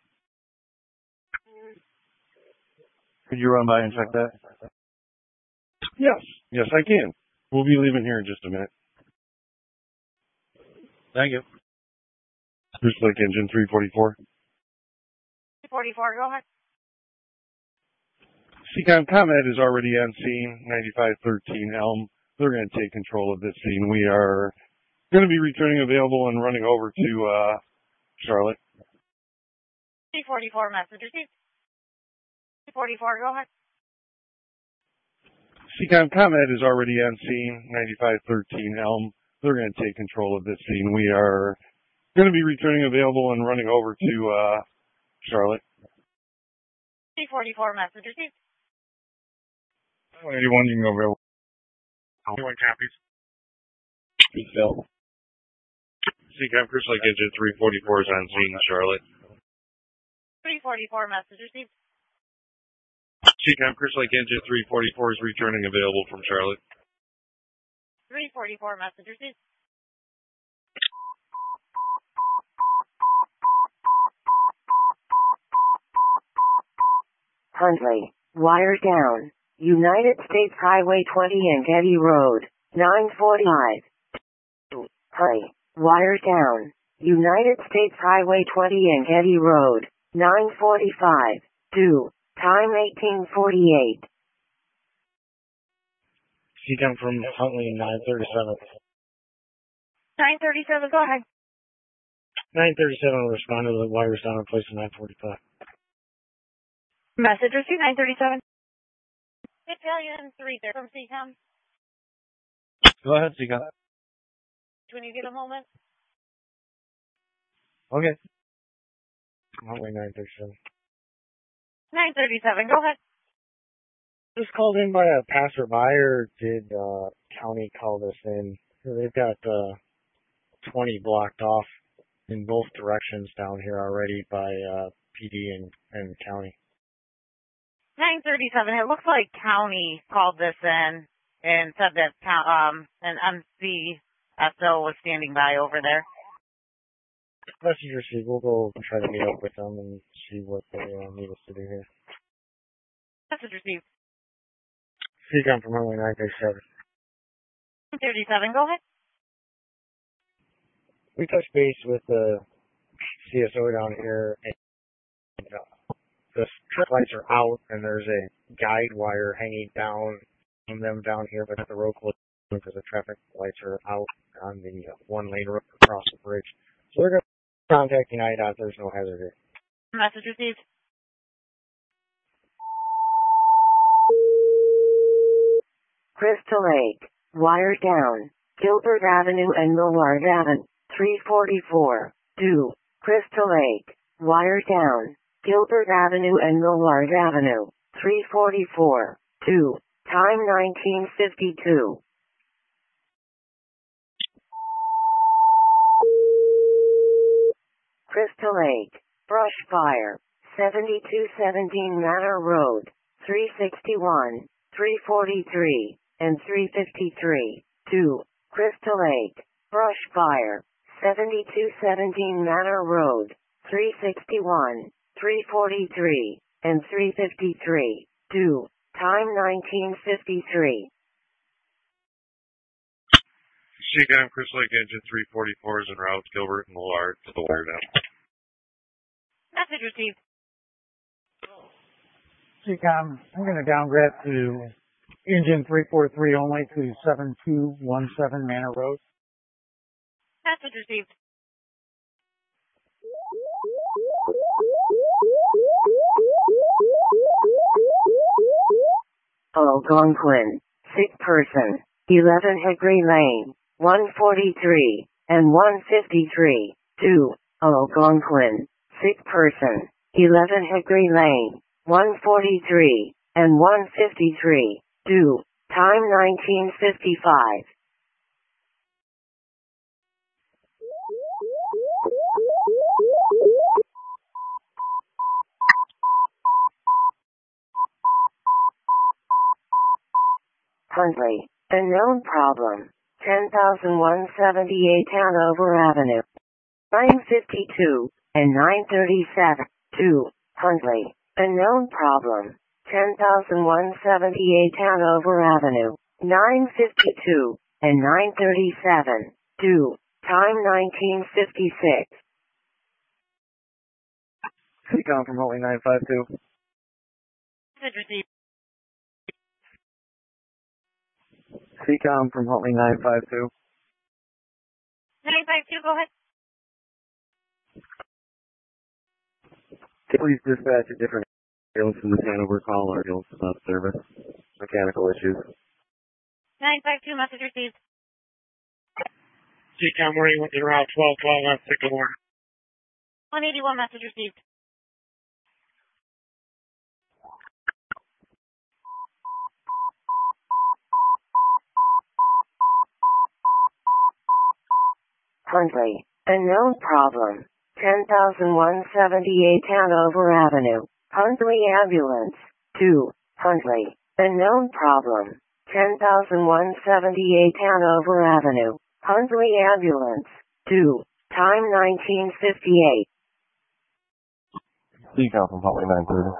Could you run by and check that? Yes. Yes, I can. We'll be leaving here in just a minute. Thank you. Crystal Lake engine three forty-four. forty-four, go ahead. Seacom ComEd is already on scene, ninety-five thirteen Elm. They're going to take control of this scene. We are going to be returning available and running over to uh, Charlotte. three forty-four message received. three forty-four, go ahead. Seacom ComEd is already on scene, ninety-five thirteen Elm. They're going to take control of this scene. We are going to be returning available and running over to uh, Charlotte. three forty-four message received. one eighty-one, you can go available. Anyone copies? Speak Bill. Seacom Crystal Lake engine three forty-four is on scene, Charlotte. three forty-four message received. Seacom Crystal Lake engine three forty-four is returning available from Charlotte. three forty-four message received. Huntley, wire down, United States Highway twenty and Getty Road, nine forty-five. Huntley, wire down, United States Highway twenty and Getty Road, nine forty-five, two. Time eighteen forty-eight. Seacom from Huntley, nine thirty-seven. nine thirty-seven, go ahead. nine thirty-seven will respond to the wires down in place of nine forty-five. Message received, nine thirty-seven. Italian three there from Seacom. Go ahead, Seacom. When you get a moment. Okay. Huntley, nine thirty-seven. nine thirty-seven, go ahead. Just called in by a passerby, or did uh, county call this in? They've got uh, twenty blocked off in both directions down here already by uh, P D and, and county. nine thirty-seven, it looks like county called this in and said that um, an M C S O was standing by over there. Message received. We'll go and try to meet up with them and see what they uh, need us to do here. Message received. Seacom from Huntley, nine thirty-seven. nine thirty-seven, go ahead. We touched base with the C S O down here, and uh, the trip lights are out, and there's a guide wire hanging down from them down here, but the road closed because the traffic lights are out on the uh, one lane road across the bridge. So they're going to be contacting I D O T. There's no hazard here. Message received. Crystal Lake, wire down, Gilbert Avenue and Millard Avenue, three forty-four, two. Crystal Lake, wire down, Gilbert Avenue and Millard Avenue, three forty-four, two. Time nineteen fifty-two. Crystal Lake, brush fire, seventy-two seventeen Manor Road, three sixty-one, three forty-three, and three fifty-three, two. Crystal Lake, brush fire, seventy-two seventeen Manor Road, three sixty-one, three forty-three, and three fifty-three, two. Time nineteen fifty-three. Seacom Crystal Lake engine three forty-four is en route, Gilbert and Millard to the wire down. Message received. Seacom, I'm going to downgrade to engine three forty-three only to seven two one seven Manor Road. Message received. Algonquin, sick person, eleven Hickory Lane, one forty-three, and one fifty-three, two, Algonquin, sick person, eleven Hickory Lane, one forty-three, and one fifty-three, two, time nineteen fifty-five. Huntley, a known problem, ten thousand one hundred seventy-eight Hanover Avenue, nine fifty-two, and nine thirty-seven, two, Huntley, a known problem, ten thousand one hundred seventy-eight Hanover Avenue, nine fifty-two, and nine thirty-seven, two, time nineteen fifty-six. Seacom from Holy nine five two. Message received. Seacom from Holy nine five two. nine five two, go ahead. Please dispatch a different ambulance from the Hanover call. Our ambulance is not service. Mechanical issues. nine five two, message received. Seacom warning with your route twelve twelve on Sycamore. one eighty-one, message received. Huntley, a known problem, ten thousand one hundred seventy-eight Hanover Avenue, Huntley Ambulance, two, Huntley, a known problem, ten thousand one hundred seventy-eight Hanover Avenue, Huntley Ambulance, two, time nineteen fifty-eight. Seacom from Holly nine thirty.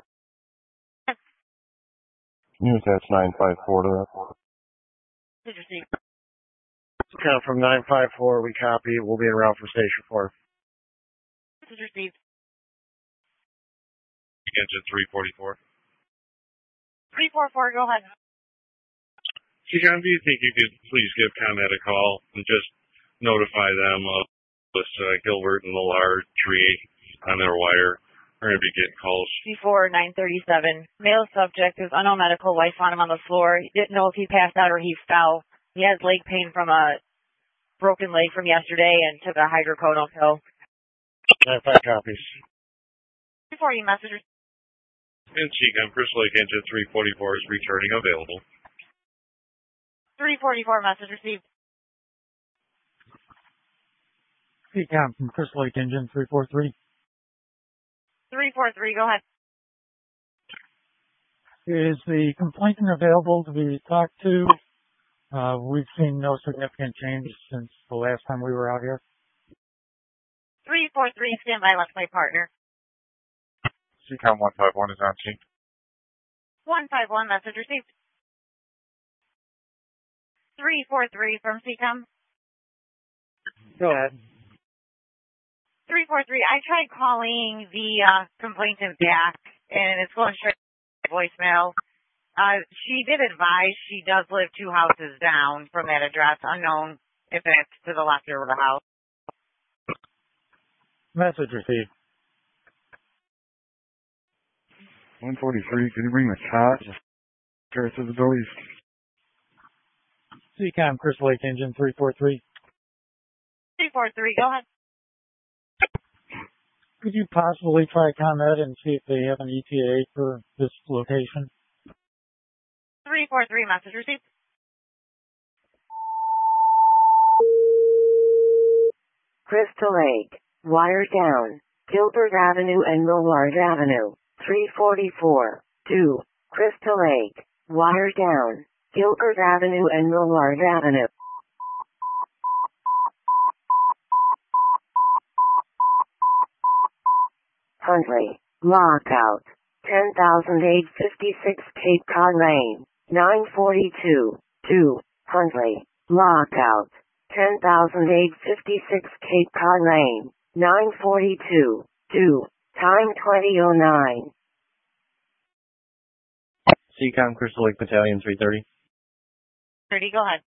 Can you attach nine five four to that? Message received. Seacom from nine five four. We copy. We'll be en route for Station four. Message received. Engine three forty-four. three four four, go ahead. Seacom, do you think you could please give ComEd a call and just notify them of this uh, Gilbert and Millard tree on their wire? We're going to be getting calls. Before nine thirty-seven, male subject is unknown medical, wife found him on the floor. He didn't know if he passed out or he fell. He has leg pain from a broken leg from yesterday and took a hydrocodone pill. nine five copies. Before you message. And Seacom, Crystal Lake Engine three forty-four is returning available. three forty-four, message received. Seacom from Crystal Lake Engine three four three. three four three, go ahead. Is the complainant available to be talked to? Uh, we've seen no significant change since the last time we were out here. three four three, stand by, left my partner. Seacom one five one is on scene. one five one, message received. three four three from Seacom. Go ahead. three four three, I tried calling the uh, complainant back, and it's going straight to voicemail. Uh, she did advise she does live two houses down from that address, unknown if it's to the left or the house. Message received. one forty-three, can you bring the cot? Carry through the door. Seacom Crystal Lake Engine three four three. three four three, go ahead. Could you possibly try ComEd and see if they have an E T A for this location? three four three, message received. Crystal Lake, wire down, Gilbert Avenue and Millard Avenue, three forty-four, two, Crystal Lake, wire down, Gilbert Avenue and Millard Avenue. Huntley, lockout, ten thousand eight hundred fifty-six Cape Cod Lane, nine forty-two, two, Huntley, lockout, ten thousand eight hundred fifty-six Cape Cod Lane, nine forty-two, two, time twenty oh nine. Seacom Crystal Lake Battalion three thirty. thirty, go ahead.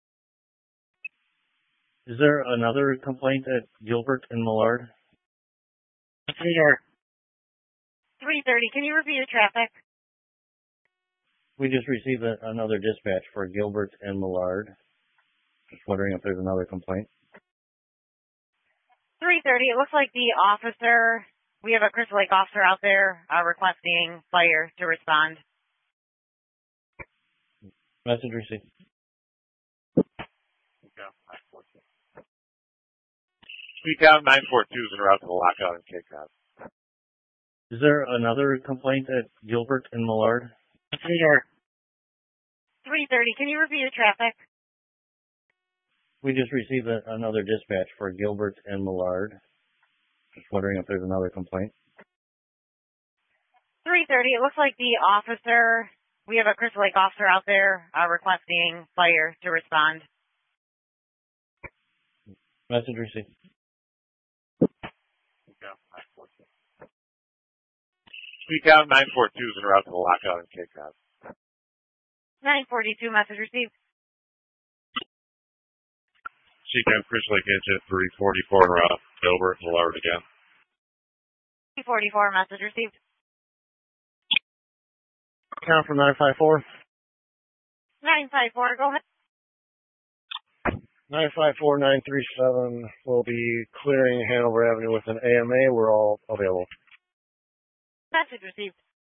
Is there another complaint at Gilbert and Millard? Here. three thirty, can you review the traffic? We just received a, another dispatch for Gilbert and Millard. Just wondering if there's another complaint. three thirty, it looks like the officer, we have a Crystal Lake officer out there uh, requesting fire to respond. Message received. Speak down nine four two is en route to the lockout in Cape Cod. Is there another complaint at Gilbert and Millard? Here. three thirty, can you repeat the traffic? We just received a, another dispatch for Gilbert and Millard. Just wondering if there's another complaint. three thirty, it looks like the officer, we have a Crystal Lake officer out there uh, requesting fire to respond. Message received. Speak down nine four two is en route to the lockout in Cape Cod. nine forty-two, message received. Seacam Crystal Lake engine three forty-four en route, Gilbert and Millard again. three forty-four, message received. Count from nine five four. nine five four, go ahead. nine five four nine three seven will be clearing Hanover Avenue with an A M A. We're all available. Message received.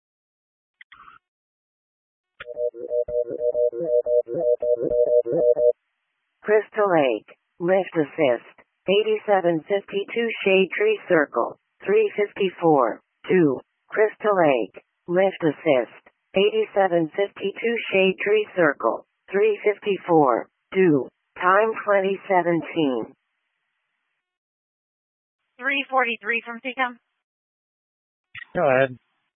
Crystal Lake, lift assist, eighty-seven fifty-two Shade Tree Circle, three fifty-four, two, Crystal Lake, lift assist, eighty-seven fifty-two Shade Tree Circle, three fifty-four, two, time twenty seventeen. three forty-three from C COM. Go ahead.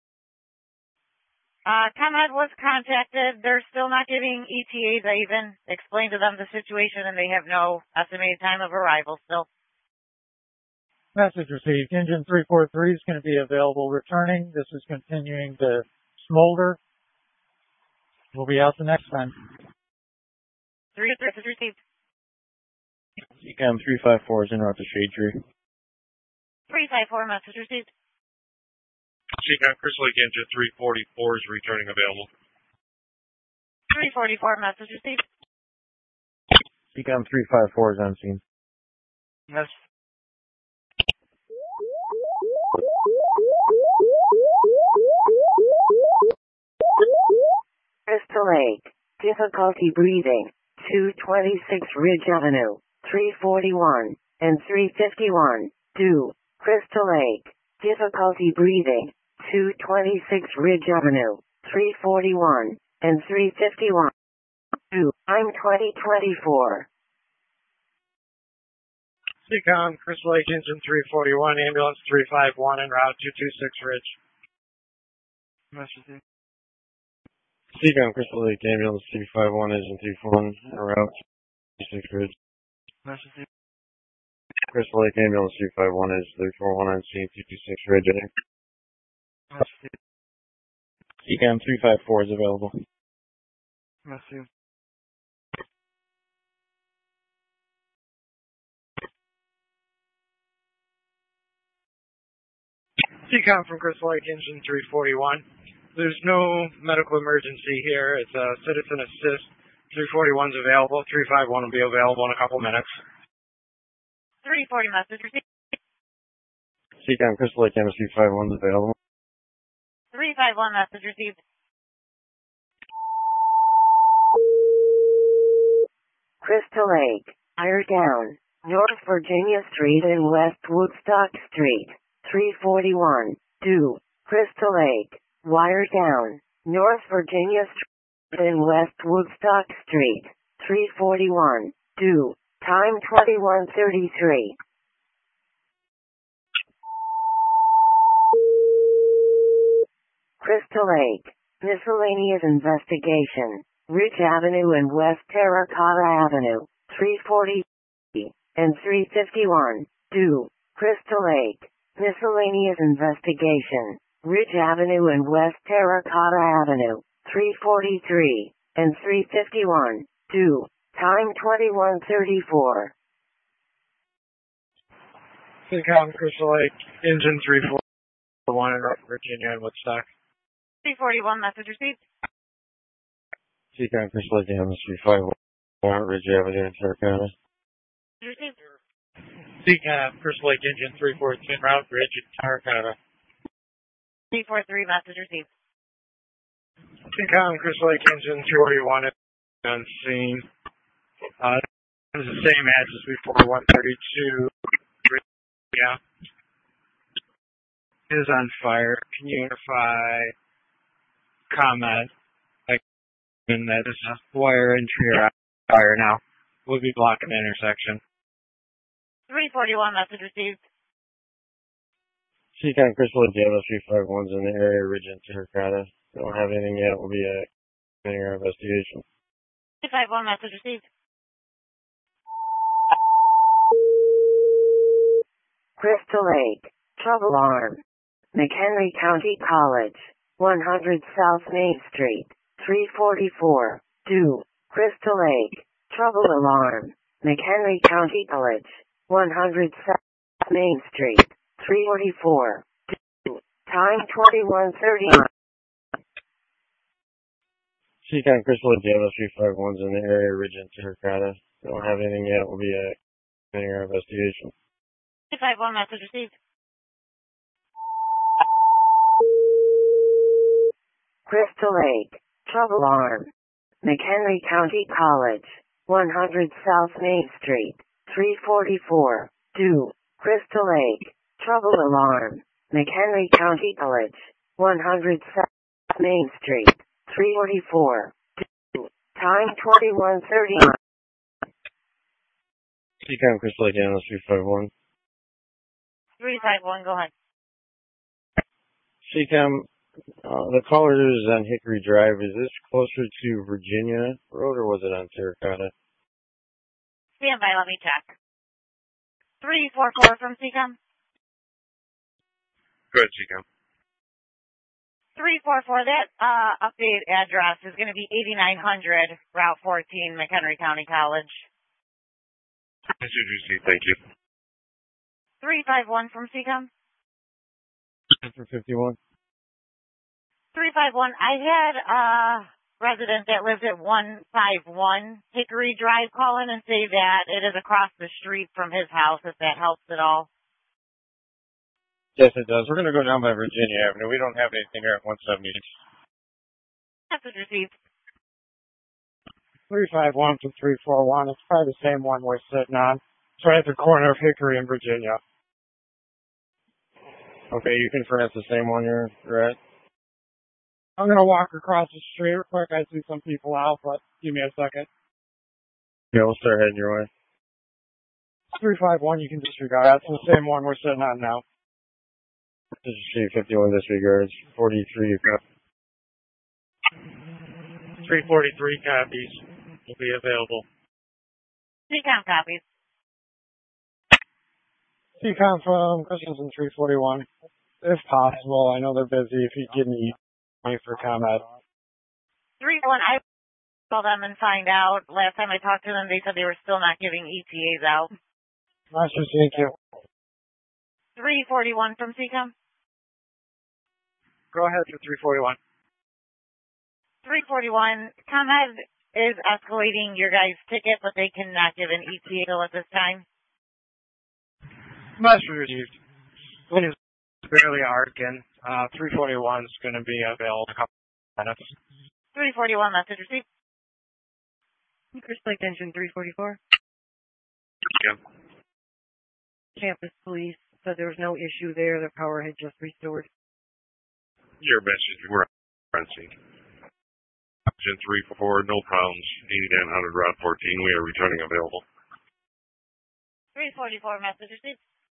Uh, ComEd was contacted. They're still not giving E T As. I even explained to them the situation, and they have no estimated time of arrival still. Message received. Engine three forty-three is going to be available returning. This is continuing to smolder. We'll be out the next time. Three message received. Seacam three five four is en route to Shade Tree. three five four, message received. Seacam Crystal Lake engine three forty-four is returning available. three forty-four, message received. Seacam three five four is on scene. Yes. Crystal Lake, difficulty breathing, two twenty-six Ridge Avenue, three forty-one, and three fifty-one, two, Crystal Lake, difficulty breathing, two twenty-six Ridge Avenue, three forty-one, and three fifty-one, two, I'm twenty twenty-four. Seacom, Crystal Lake engine three forty-one, ambulance three five one, en route two two six Ridge. Message. Seacom, Crystal Lake ambulance three five one, engine three four one, en route two six Ridge. Message. Crystal Lake ambulance three five one is three four one on scene two two six Ridge. Message. Seacam three five four is available. Message. Seacom from Crystal Lake engine three forty-one. There's no medical emergency here. It's a citizen assist. three forty-one's available. three five one will be available in a couple minutes. three forty, message received. Seacom, Crystal Lake ambulance three five one is available. three five one, message received. Crystal Lake, fire down, North Virginia Street and West Woodstock Street, three forty-one, two, Crystal Lake, wire down, North Virginia Street and West Woodstock Street, three forty-one, two, time twenty-one thirty-three. Crystal Lake, miscellaneous investigation, Ridge Avenue and West Terracotta Avenue, three forty and three fifty-one, two, Crystal Lake, miscellaneous investigation, Ridge Avenue and West Terracotta Avenue, three forty-three and three fifty-one, two, time twenty-one thirty-four. Seacom, Crystal Lake engine three forty-one, en route to Virginia and Woodstock. three forty-one, message received. Seacon Crystal Lake Ambulance three five one, Ridge Avenue in Terracana. Received. Seacon Crystal Lake Engine three four two route, Ridge at Tarracana. three four three, message received. Seacon Crystal Lake Engine three forty-one on scene. Uh, this is the same address before one thirty-two. Yeah. It is on fire. Can you notify comment and that is a wire entry or fire now? We'll be blocking the intersection. three forty-one, message received. Seacon Crystal Lake Ambulance three five one's in the area, Ridge and Terracana. Don't have anything yet. We'll be uh, beginning our investigation. three five one, message received. Crystal Lake, trouble alarm. McHenry County College, one hundred South Main Street, three forty-four, two. Crystal Lake, trouble alarm. McHenry County College, one hundred South Main Street, three forty-four, two. Time twenty-one thirty-nine. Seacon Crystal Lake Ambulance three five one's in the area, Ridge and Terracana. Don't have anything yet. We'll be uh, beginning our investigation. three five one, message received. Crystal Lake, trouble alarm. McHenry County College, one hundred South Main Street, three forty-four, two. Crystal Lake, trouble alarm. McHenry County College, one hundred South Main Street, three forty-four, two. Time twenty-one thirty-nine. Seacon Crystal Lake Ambulance three five one. three five one, go ahead. Seacon, uh, the caller is on Hickory Drive. Is this closer to Virginia Road or was it on Terracana? Stand by, let me check. three four four from Seacon. Go ahead, Seacon. three four four, that uh, updated address is going to be eighty-nine hundred Route fourteen, McHenry County College. Message received, thank you. three five one from Seacon. For fifty-one. three five one, I had a resident that lives at one five one Hickory Drive call in and say that it is across the street from his house, if that helps at all. Yes, it does. We're going to go down by Virginia Avenue. We don't have anything here at one seventy. Message received. three five one to three four one. It's probably the same one we're sitting on. It's right at the corner of Hickory and Virginia. Okay, you confirm it's the same one you're, you're at? I'm going to walk across the street real quick. I see some people out, but give me a second. Yeah, we'll start heading your way. three five one, you can disregard. That's the same one we're sitting on now. This is Street fifty-one disregards. forty-three. three forty-three copies will be available. Seacon copies. Seacon from Christensen three forty-one. If possible, I know they're busy. If you give me money for comment. three one, I call them and find out. Last time I talked to them, they said they were still not giving E T As out. Master, thank you. three forty-one from Seacon. Go ahead for three forty-one. three forty-one, ComEd is escalating your guys' ticket, but they cannot give an E T A at this time. Must be received. Wind is barely arcing. Uh, three forty-one is going to be available in a couple of minutes. three forty-one, message received. Crystal Lake Engine three forty-four. Yeah. Campus Police said there was no issue there. The power had just restored. Your message, we're on scene. Engine three four, no problems. eighty-nine hundred Route fourteen, we are returning available. three forty-four, message received.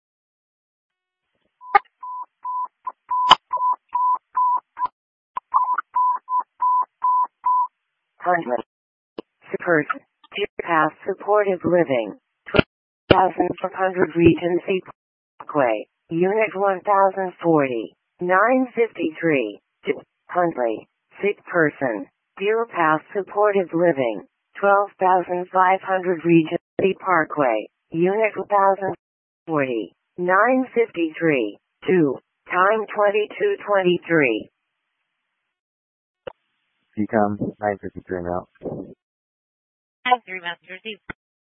Hundred. Person. Pass supportive living. twelve thousand four hundred Regency Parkway. Unit one thousand forty. nine fifty-three. two. Huntley. Sick person. Deer Pass supportive living. twelve thousand five hundred Regency Parkway. Unit one thousand forty. nine fifty-three. two. Time twenty-two twenty-three. C COM nine fifty-three en route. nine three message received.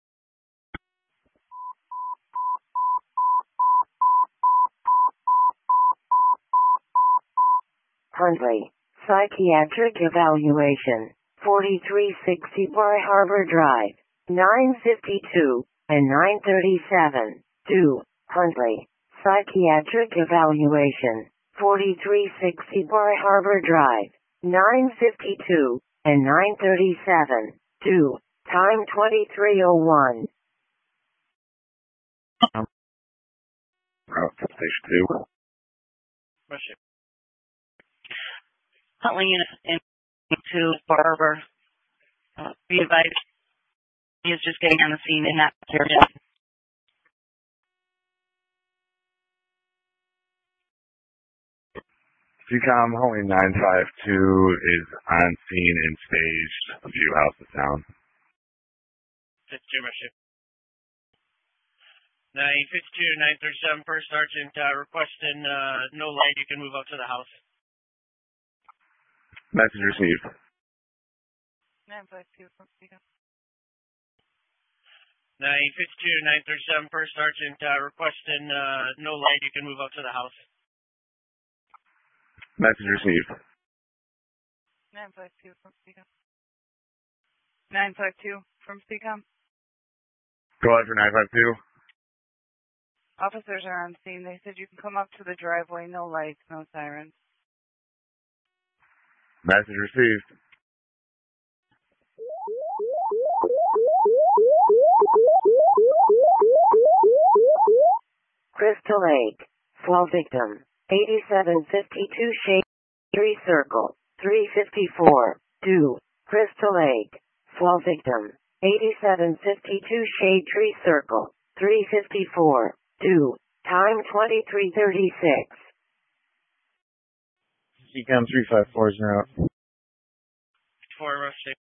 Huntley, psychiatric evaluation, forty-three sixty Bar Harbor Drive, nine fifty-two and nine thirty-seven. two. Huntley, psychiatric evaluation, forty-three sixty Bar Harbor Drive, nine fifty-two and nine thirty-seven. two. Time twenty-three oh one. Route to station two. Russia. Huntley unit into Barber. Uh, be advised, he is just getting on the scene in that area. C COM Huntley nine five two is on scene and staged. View house of sound. fifty-two, Russia. nine fifty-two, nine thirty-seven, First Sergeant, uh, requesting uh, no light. You can move up to the house. Message received. nine five two from C COM. nine fifty-two, nine thirty-seven, First Sergeant, uh, requesting uh, no light. You can move up to the house. Message received. nine five two from C COM. nine five two from C COM. Go ahead for nine five two. Officers are on scene. They said you can come up to the driveway. No lights, no sirens. Message received. Crystal Lake, fall victim, eighty-seven fifty-two Shade Tree Circle, three fifty-four. two. Crystal Lake, fall victim, eighty-seven fifty-two Shade Tree Circle, three fifty-four. two. Time twenty-three thirty-six. C COM three five four is en route. Four, Russia.